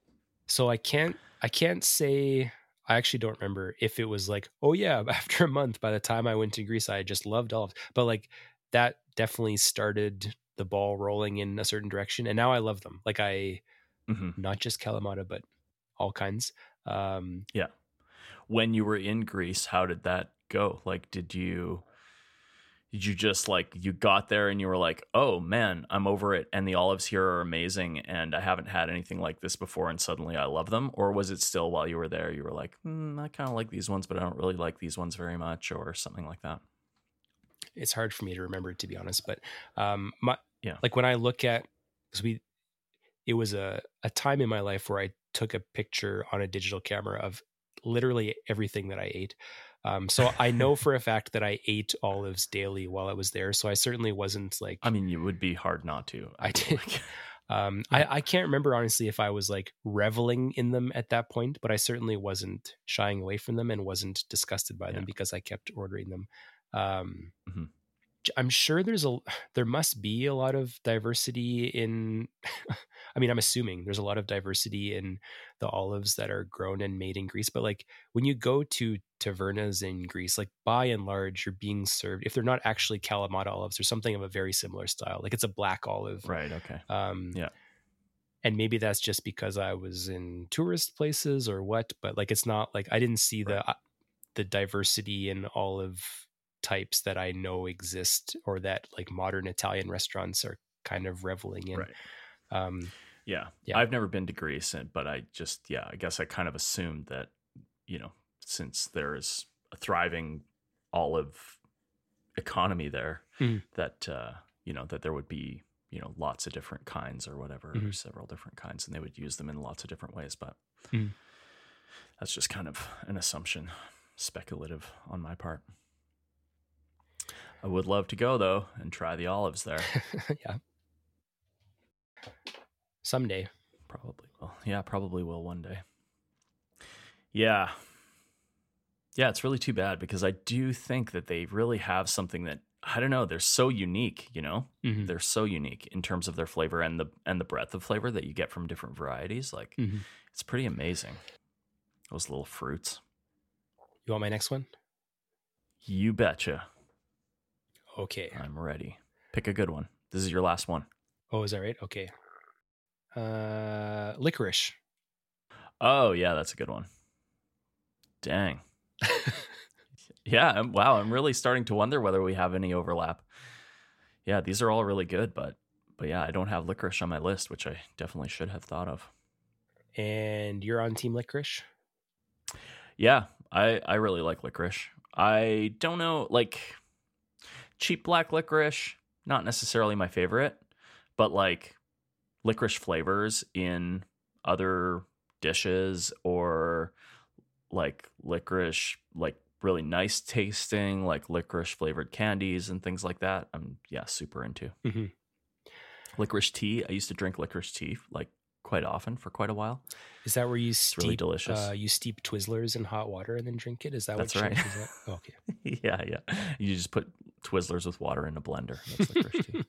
so I can't, I can't say, I actually don't remember if it was like, oh yeah, after a month, by the time I went to Greece, I just loved olives. But like that definitely started the ball rolling in a certain direction. And now I love them. Like I, mm-hmm. not just Kalamata, but all kinds. Um, yeah. When you were in Greece, how did that go? Like, did you, did you just like, you got there and you were like, oh man, I'm over it. And the olives here are amazing. And I haven't had anything like this before. And suddenly I love them. Or was it still while you were there, you were like, mm, I kind of like these ones, but I don't really like these ones very much, or something like that? It's hard for me to remember, to be honest. But um, my, yeah, like when I look at, because we, it was a, a time in my life where I took a picture on a digital camera of literally everything that I ate. Um, so I know for a fact that I ate olives daily while I was there. So I certainly wasn't like, I mean, it would be hard not to. I, I did. Like. um, yeah. I, I can't remember honestly if I was like reveling in them at that point, but I certainly wasn't shying away from them and wasn't disgusted by yeah. them because I kept ordering them. Um, mm-hmm. I'm sure there's a, there must be a lot of diversity in, I mean, I'm assuming there's a lot of diversity in the olives that are grown and made in Greece, but like when you go to tavernas in Greece, like by and large, you're being served, if they're not actually Kalamata olives or something of a very similar style, like it's a black olive. Right. Okay. Um, yeah. And maybe that's just because I was in tourist places or what, but like, it's not like, I didn't see right. the, the diversity in olive types that I know exist or that like modern Italian restaurants are kind of reveling in. Right. Um, yeah. yeah. I've never been to Greece, but I just, yeah, I guess I kind of assumed that, you know, since there's a thriving olive economy there, mm-hmm. that, uh, you know, that there would be, you know, lots of different kinds or whatever, mm-hmm. or several different kinds, and they would use them in lots of different ways. But mm-hmm. that's just kind of an assumption, speculative on my part. I would love to go though and try the olives there. yeah. Someday. Probably will. Yeah, probably will one day. Yeah. Yeah, it's really too bad because I do think that they really have something that, I don't know, they're so unique, you know? Mm-hmm. They're so unique in terms of their flavor and the and the breadth of flavor that you get from different varieties. Like mm-hmm. it's pretty amazing. Those little fruits. You want my next one? You betcha. Okay. I'm ready. Pick a good one. This is your last one. Oh, is that right? Okay. Uh, licorice. Oh, yeah, that's a good one. Dang. yeah, I'm, wow, I'm really starting to wonder whether we have any overlap. Yeah, these are all really good, but but yeah, I don't have licorice on my list, which I definitely should have thought of. And you're on team licorice? Yeah, I, I really like licorice. I don't know, like... cheap black licorice, not necessarily my favorite, but like licorice flavors in other dishes, or like licorice, like really nice tasting, like licorice flavored candies and things like that, I'm yeah super into. Mm-hmm. Licorice tea, I used to drink licorice tea like quite often for quite a while. Is that where you It's steep really delicious. Uh, you steep Twizzlers in hot water and then drink it? Is that That's what right. Is that? Oh, okay. yeah, yeah. You just put Twizzlers with water in a blender. That's licorice tea.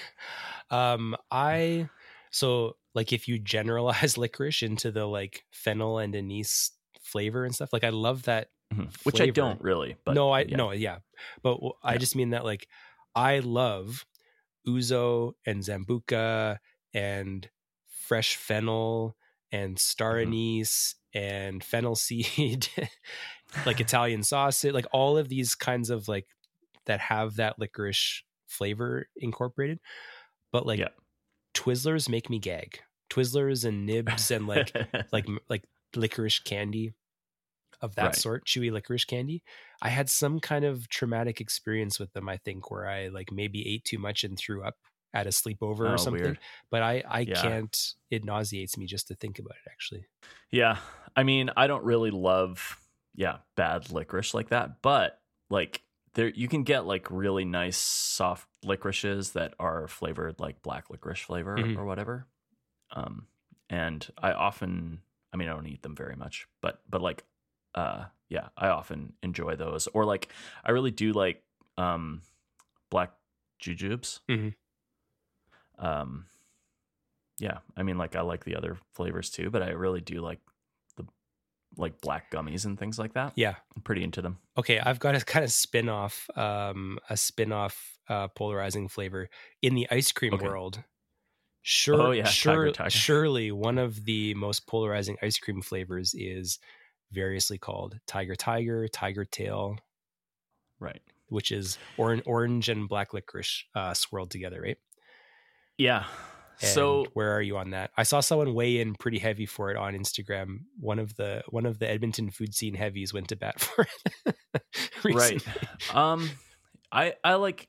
um, I so like if you generalize licorice into the like fennel and anise flavor and stuff, like I love that, mm-hmm. Which I don't really. But no, I yeah. no, yeah, but I yeah. just mean that like I love ouzo and Zambuca and fresh fennel and star mm-hmm. anise and fennel seed, like Italian sausage, like all of these kinds of like that have that licorice flavor incorporated. But like yeah. Twizzlers make me gag. Twizzlers and nibs and like like like licorice candy of that right. sort, chewy licorice candy. I had some kind of traumatic experience with them, I think, where I like maybe ate too much and threw up at a sleepover oh, or something. Weird. But I, I yeah. can't, it nauseates me just to think about it, actually. Yeah. I mean, I don't really love, yeah, bad licorice like that. But like there, you can get like really nice soft licorices that are flavored like black licorice flavor mm-hmm. or whatever. Um, and I often, I mean, I don't eat them very much, but, but like, uh, yeah, I often enjoy those. Or like, I really do like, um, black jujubes. Mm-hmm. Um, yeah, I mean, like I like the other flavors too, but I really do like the like black gummies and things like that. Yeah, I'm pretty into them. Okay, I've got a kind of spin off, um, a spin off uh, polarizing flavor in the ice cream okay. world. Sure, oh yeah, sure, tiger, tiger. Surely one of the most polarizing ice cream flavors is variously called Tiger Tiger, Tiger Tail, right? Which is or- orange and black licorice uh, swirled together, right? Yeah. And so where are you on that? I saw someone weigh in pretty heavy for it on Instagram. One of the one of the Edmonton food scene heavies went to bat for it. Right. Um, I I like.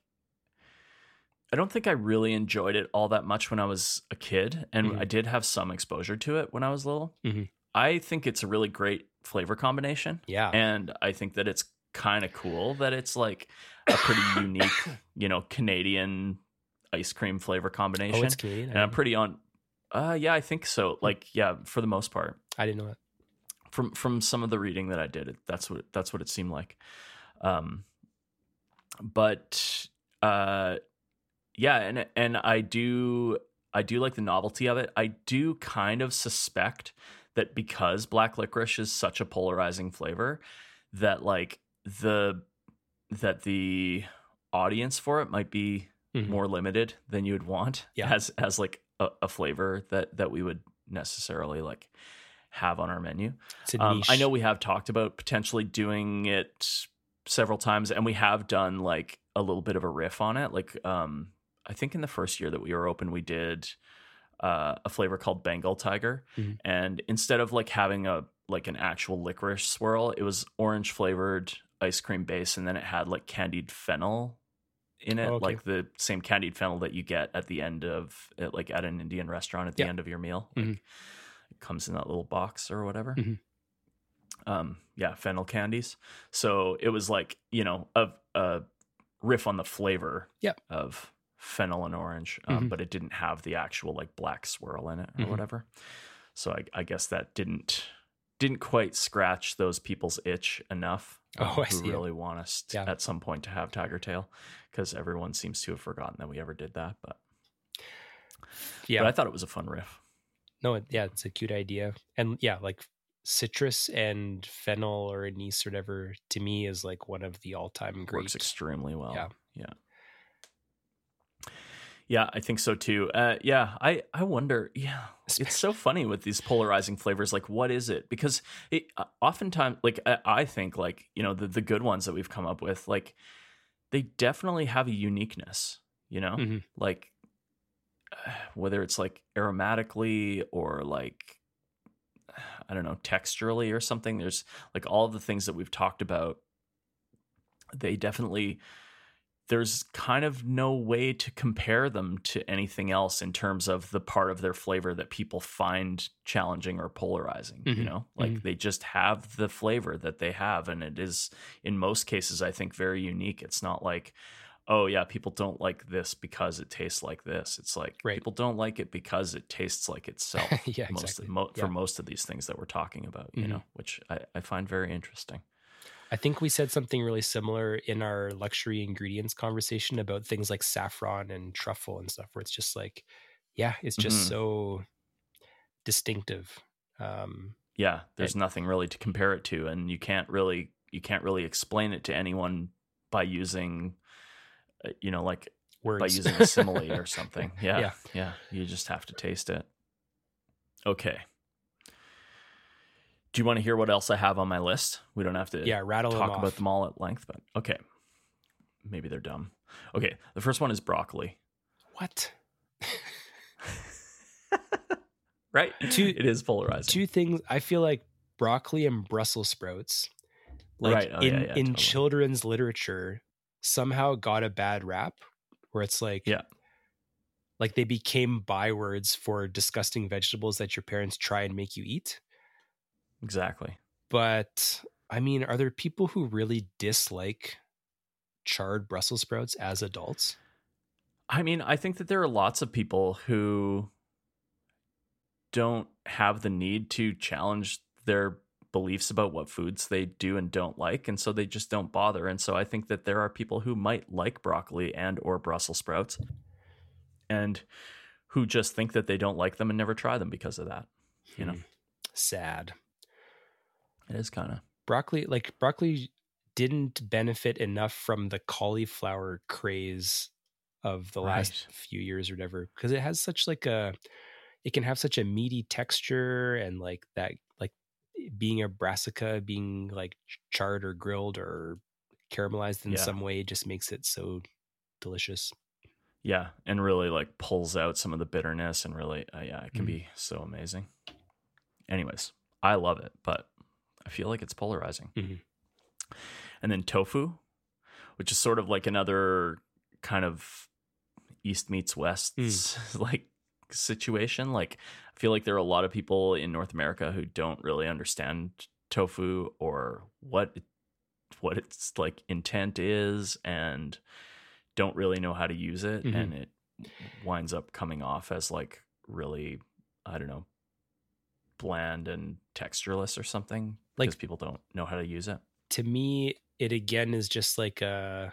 I don't think I really enjoyed it all that much when I was a kid, and mm-hmm. I did have some exposure to it when I was little. Mm-hmm. I think it's a really great flavor combination. Yeah, and I think that it's kind of cool that it's like a pretty unique, you know, Canadian ice cream flavor combination. Oh, it's Canadian, and I'm pretty on. Uh, yeah, I think so. Like, yeah, for the most part. I didn't know that. From from some of the reading that I did, it, that's what that's what it seemed like. Um, but uh. Yeah, and and I do I do like the novelty of it. I do kind of suspect that because black licorice is such a polarizing flavor, that like the that the audience for it might be mm-hmm. more limited than you would want yeah. as as like a, a flavor that that we would necessarily like have on our menu. Um, I know we have talked about potentially doing it several times, and we have done like a little bit of a riff on it, like um. I think in the first year that we were open, we did uh, a flavor called Bengal Tiger. Mm-hmm. And instead of like having a like an actual licorice swirl, it was orange flavored ice cream base. And then it had like candied fennel in it, oh, okay. like the same candied fennel that you get at the end of it, like at an Indian restaurant at the yeah. end of your meal. Mm-hmm. Like, it comes in that little box or whatever. Mm-hmm. Um, yeah, fennel candies. So it was like, you know, a, a riff on the flavor yep. of fennel and orange, um, mm-hmm. but it didn't have the actual like black swirl in it or mm-hmm. whatever. So I, I guess that didn't didn't quite scratch those people's itch enough um, oh, I who see really it. want us to, yeah. at some point to have Tiger Tail, because everyone seems to have forgotten that we ever did that. But yeah, but I thought it was a fun riff. No, it, yeah, it's a cute idea, and yeah, like citrus and fennel or anise or whatever to me is like one of the all time great. Works extremely well. Yeah, yeah. Yeah, I think so too. Uh, yeah, I, I wonder, yeah, Especially. It's so funny with these polarizing flavors. Like, what is it? Because it, uh, oftentimes, like, I, I think, like, you know, the, the good ones that we've come up with, like, they definitely have a uniqueness, you know? Mm-hmm. Like, uh, whether it's, like, aromatically or, like, I don't know, texturally or something. There's, like, all of the things that we've talked about, they definitely there's kind of no way to compare them to anything else in terms of the part of their flavor that people find challenging or polarizing. Mm-hmm. You know, like mm-hmm. they just have the flavor that they have. And it is, in most cases, I think, very unique. It's not like, oh, yeah, people don't like this because it tastes like this. It's like right. people don't like it because it tastes like itself. yeah, most exactly. of, mo- yeah. For most of these things that we're talking about, mm-hmm. you know, which I, I find very interesting. I think we said something really similar in our luxury ingredients conversation about things like saffron and truffle and stuff, where it's just like, yeah, it's just mm-hmm. so distinctive. Um, yeah, there's and, nothing really to compare it to, and you can't really you can't really explain it to anyone by using, uh, you know, like words. by using a simile or something. Yeah, yeah, yeah, you just have to taste it. Okay. Do you want to hear what else I have on my list? We don't have to yeah, rattle talk them about off. them all at length, but okay. Maybe they're dumb. Okay, the first one is broccoli. What? Right? Two, it is polarizing. Two things. I feel like broccoli and Brussels sprouts, like right. oh, in, yeah, yeah, in totally. children's literature, somehow got a bad rap where it's like, yeah. like they became bywords for disgusting vegetables that your parents try and make you eat. Exactly. But I mean, are there people who really dislike charred Brussels sprouts as adults? I mean, I think that there are lots of people who don't have the need to challenge their beliefs about what foods they do and don't like, and so they just don't bother. And so I think that there are people who might like broccoli and or Brussels sprouts and who just think that they don't like them and never try them because of that. You know, hmm. Sad. It is kind of broccoli. Like broccoli didn't benefit enough from the cauliflower craze of the right. last few years or whatever, because it has such like a, it can have such a meaty texture, and like that, like being a brassica, being like charred or grilled or caramelized in yeah. some way just makes it so delicious. Yeah, and really like pulls out some of the bitterness, and really, uh, yeah, it can mm. be so amazing. Anyways, I love it, but I feel like it's polarizing. Mm-hmm. And then tofu, which is sort of like another kind of East meets West mm. like situation. Like I feel like there are a lot of people in North America who don't really understand tofu or what it, what its like intent is, and don't really know how to use it. Mm-hmm. And it winds up coming off as like really, I don't know, bland and textureless or something, like, because people don't know how to use it. To me, it again is just like a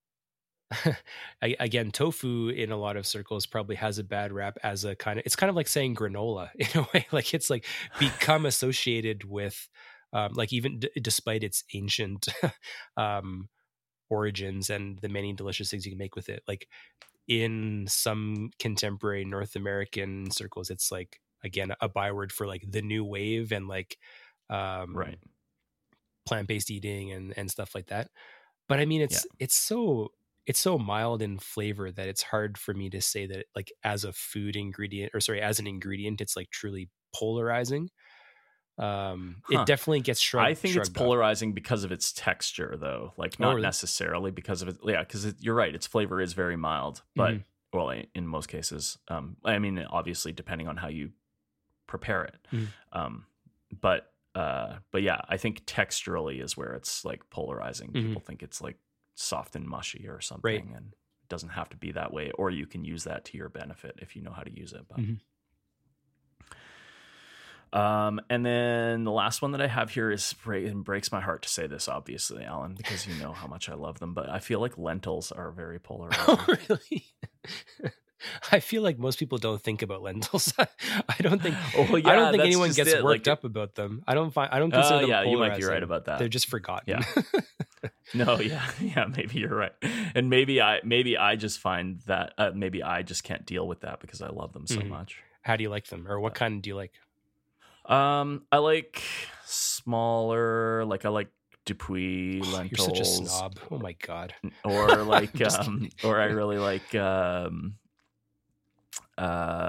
again, tofu in a lot of circles probably has a bad rap as a kind of, it's kind of like saying granola in a way. Like it's like become associated with um like even d- despite its ancient um origins and the many delicious things you can make with it, like in some contemporary North American circles, it's like again a byword for like the new wave and like um right plant-based eating and and stuff like that. But I mean, it's yeah. it's so it's so mild in flavor that it's hard for me to say that like as a food ingredient, or sorry, as an ingredient, it's like truly polarizing. Um, huh. It definitely gets shrugged. I think shrugged it's polarizing off. Because of its texture, though. Like not oh, really? necessarily because of it. Yeah, because it, you're right. Its flavor is very mild, but mm-hmm. well, in most cases, um, I mean, obviously, depending on how you prepare it. Mm-hmm. Um, but uh, but yeah, I think texturally is where it's like polarizing. Mm-hmm. People think it's like soft and mushy or something, right. and it doesn't have to be that way. Or you can use that to your benefit if you know how to use it. But. Mm-hmm. Um, and then the last one that I have here is, it breaks my heart to say this, obviously, Alan, because you know how much I love them, but I feel like lentils are very polarizing. Oh, really? I feel like most people don't think about lentils. I don't think, oh, yeah, I don't think anyone gets it. worked like, up about them. I don't find, I don't consider uh, them yeah, polarizing. You might be right about that. They're just forgotten. Yeah. No, yeah, yeah, maybe you're right. And maybe I, maybe I just find that, uh, maybe I just can't deal with that because I love them so mm-hmm. much. How do you like them? Or what but, kind do you like? Um, I like smaller, like I like Dupuis oh, lentils. You're such a snob. Oh my God. Or like, um, or I really like, um, uh,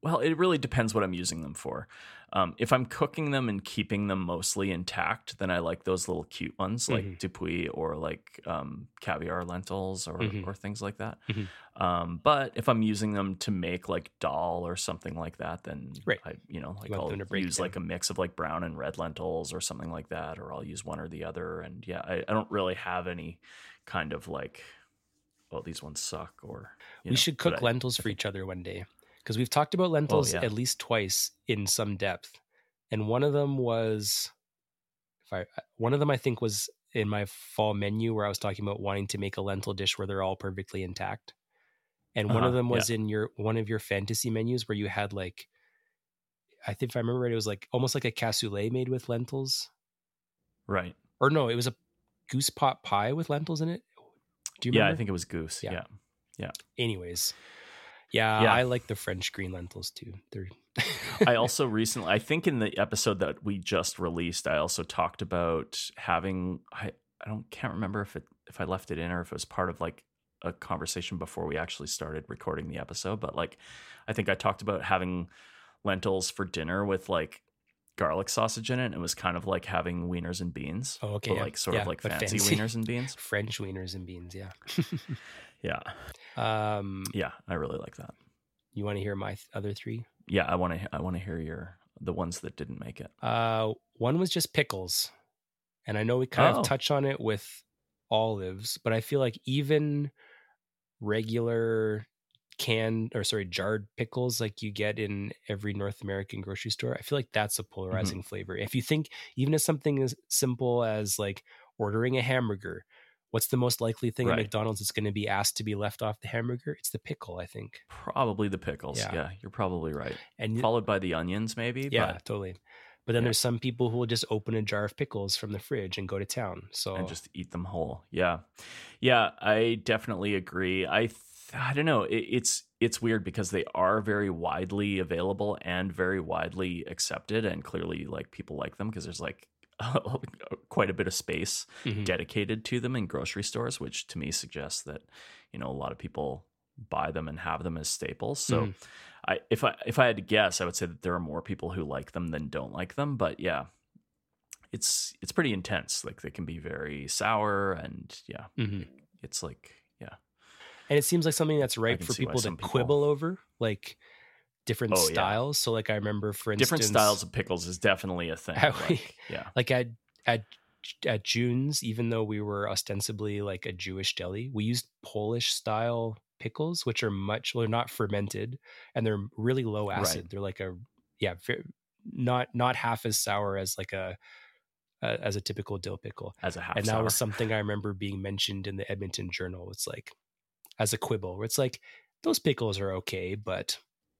well, it really depends what I'm using them for. Um, if I'm cooking them and keeping them mostly intact, then I like those little cute ones like Mhm. dupuis or like um, caviar lentils or Mhm. or things like that. Mhm. Um, but if I'm using them to make like dal or something like that, then Right. I, you know, like want I'll them to break use down. like a mix of like brown and red lentils or something like that, or I'll use one or the other. And yeah, I, I don't really have any kind of like, oh, these ones suck, or you We know, should but cook I, lentils I for think, each other one day, because we've talked about oh lentils yeah, at least twice in some depth, and one of them was, if I one of them I think was in my fall menu where I was talking about wanting to make a lentil dish where they're all perfectly intact, and one of uh-huh, them yeah, was in your one of your fantasy menus where you had like, I think if I remember right, it was like almost like a cassoulet made with lentils, right. or no, it was a goose pot pie with lentils in it. Do you Yeah, I remember? think it was goose. Yeah. Yeah, yeah, Anyways, yeah, yeah. I like the French green lentils too. They're I also recently, I think in the episode that we just released, I also talked about having. I I don't can't remember if it if I left it in or if it was part of like a conversation before we actually started recording the episode. But like, I think I talked about having lentils for dinner with like garlic sausage in it. And it was kind of like having wieners and beans. Oh, okay, But yeah. like sort Yeah, of like but fancy, fancy. wieners and beans. French wieners and beans, yeah. Yeah, Um, yeah, I really like that. you want to hear my th- other three? Yeah, I want to. I want to hear your the ones that didn't make it. Uh, one was just pickles, and I know we kind Oh. of touch on it with olives, but I feel like even regular canned or sorry jarred pickles like you get in every North American grocery store, I feel like that's a polarizing Mm-hmm. flavor. If you think even as something as simple as like ordering a hamburger, what's the most likely thing Right. at McDonald's that's going to be asked to be left off the hamburger? It's the pickle, I think. Probably the pickles. Yeah. Yeah, you're probably right. And followed by the onions, maybe. yeah, but, totally. But then yeah. there's some people who will just open a jar of pickles from the fridge and go to town. So and just eat them whole. Yeah, yeah, I definitely agree. I th- I don't know. It, it's it's weird because they are very widely available and very widely accepted, and clearly like people like them because there's like quite a bit of space Mhm. dedicated to them in grocery stores, which to me suggests that you know a lot of people buy them and have them as staples. So Mhm. I if I if I had to guess, I would say that there are more people who like them than don't like them. But yeah, it's it's pretty intense. Like they can be very sour, and yeah, Mhm. it, it's like yeah. And it seems like something that's ripe can for see why people to some people- quibble over, like different Oh, yeah. styles. So like I remember, for instance, Different styles of pickles is definitely a thing. How we- Like, yeah, like at at at June's, even though we were ostensibly like a Jewish deli, we used Polish style pickles, which are much well, they're not fermented and they're really low acid. Right. They're like a yeah, ve- not not half as sour as like a, a as a typical dill pickle. as a half And that sour. was something I remember being mentioned in the Edmonton Journal. It's like as a quibble, where it's like those pickles are okay, but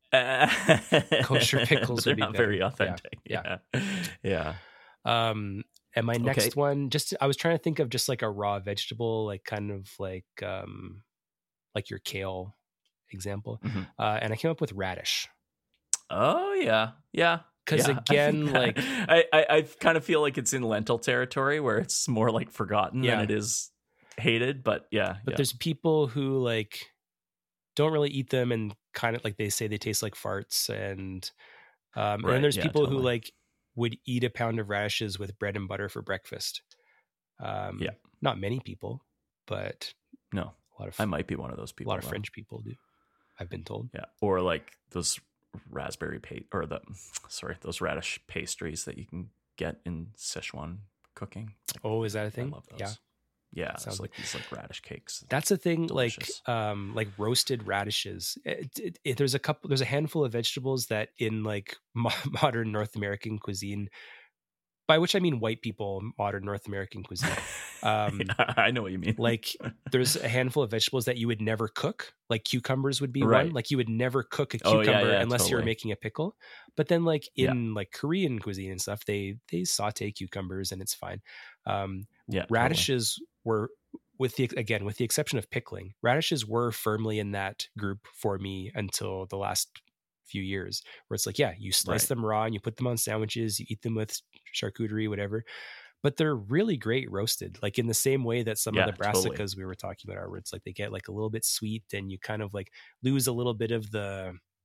kosher pickles They're would be not better. very Yeah, authentic. yeah. Yeah, yeah. Um, and my next Okay. one, just I was trying to think of just like a raw vegetable, like kind of like um, like your kale example, Mhm. uh, and I came up with radish. Oh yeah, yeah. Because yeah. I again, think that- like I, I, I kind of feel like it's in lentil territory where it's more like forgotten Yeah. than it is hated. But yeah, but yeah. there's people who like don't really eat them and kind of like they say they taste like farts, and um, Right, and there's yeah, people who totally. like would eat a pound of radishes with bread and butter for breakfast. Um, Yeah. not many people, but no, a lot of I might be one of those a people. lot of though. French people do. I've been told. Yeah, or like those raspberry pa- or the sorry, those radish pastries that you can get in Szechuan cooking. Like, Oh, is that a I thing? love those. Yeah. Yeah, it's Sounds like these like radish cakes. That's a thing, Delicious. like um, like roasted radishes. It, it, it, there's a couple, there's a handful of vegetables that in like mo- modern North American cuisine, by which I mean white people, modern North American cuisine. Um, I know what you mean. like there's a handful of vegetables that you would never cook. Like cucumbers would be Right. one. Like you would never cook a Oh, yeah, cucumber yeah, unless you were totally. making a pickle. But then like Yeah. in like Korean cuisine and stuff, they they saute cucumbers and it's fine. Um, yeah, radishes were with the again with the exception of pickling, radishes were firmly in that group for me until the last few years, where it's like, yeah, you slice Right. them raw and you put them on sandwiches, you eat them with charcuterie, whatever. But they're really great roasted, like in the same way that some Yeah, of the totally. brassicas we were talking about are, where it's like they get like a little bit sweet and you kind of like lose a little bit of the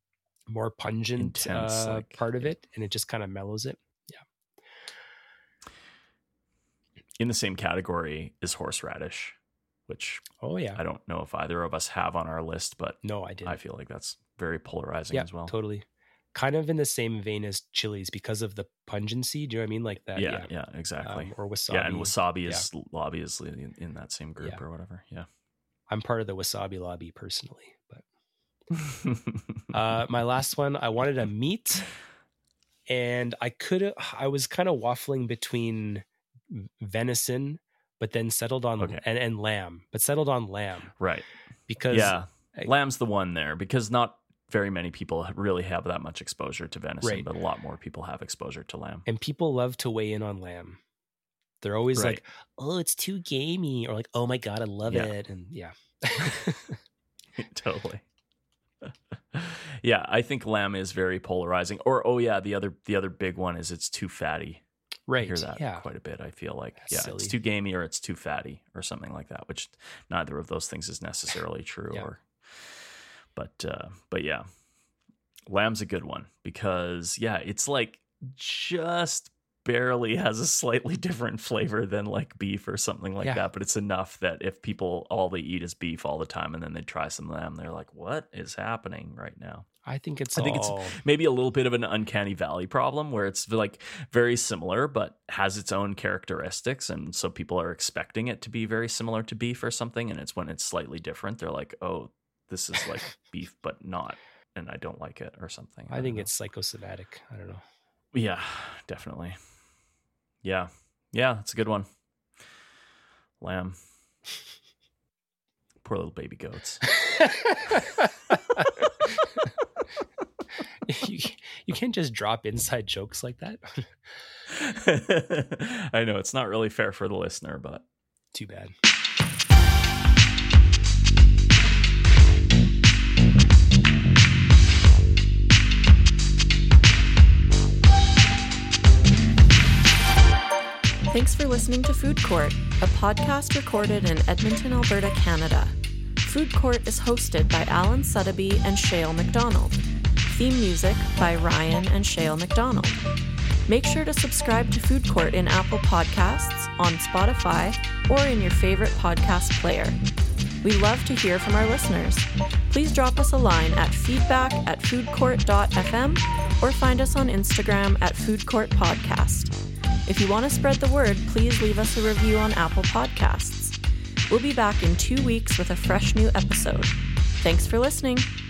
more pungent intense, uh, like, part of it, and it just kind of mellows it. Yeah. In the same category is horseradish, which oh yeah, I don't know if either of us have on our list, but no, I didn't. I feel like that's very polarizing yeah, as well. Totally. Kind of in the same vein as chilies because of the pungency. Do you know what I mean? Like that. Yeah, Yeah, yeah, exactly. Um, or wasabi. Yeah, and wasabi is yeah. obviously in, in that same group yeah. or whatever. Yeah. I'm part of the wasabi lobby personally, but uh, my last one, I wanted a meat, and I could I was kind of waffling between venison, but then settled on okay. and, and lamb, but settled on lamb. Right. Because yeah, I, lamb's the one there because not very many people really have that much exposure to venison, right. but a lot more people have exposure to lamb. And people love to weigh in on lamb. They're always right. like, oh, it's too gamey, or like, oh my God, I love yeah. it. And yeah. Totally. Yeah, I think lamb is very polarizing. Or oh yeah, the other the other big one is it's too fatty. Right. I hear that yeah. quite a bit. I feel like That's yeah, silly. It's too gamey or it's too fatty or something like that, which neither of those things is necessarily true. yeah. Or but uh, but yeah, lamb's a good one because yeah, it's like just barely has a slightly different flavor than like beef or something like yeah. that, but it's enough that if people all they eat is beef all the time and then they try some lamb, they're like, what is happening right now? I think it's I think all... it's maybe a little bit of an uncanny valley problem where it's like very similar but has its own characteristics, and so people are expecting it to be very similar to beef or something, and it's when it's slightly different they're like, oh, this is like beef but not, and I don't like it or something. I, I think know. It's psychosomatic. I don't know. Yeah, definitely. Yeah. Yeah, it's a good one. Lamb. Poor little baby goats. you, you can't just drop inside jokes like that. I know, it's not really fair for the listener, but too bad. Thanks for listening to Food Court, a podcast recorded in Edmonton, Alberta, Canada. Food Court is hosted by Alan Suddaby and Shale McDonald. Theme music by Ryan and Shale McDonald. Make sure to subscribe to Food Court in Apple Podcasts, on Spotify, or in your favorite podcast player. We love to hear from our listeners. Please drop us a line at feedback at foodcourt dot f m or find us on Instagram at Food Court Podcast. If you want to spread the word, please leave us a review on Apple Podcasts. We'll be back in two weeks with a fresh new episode. Thanks for listening.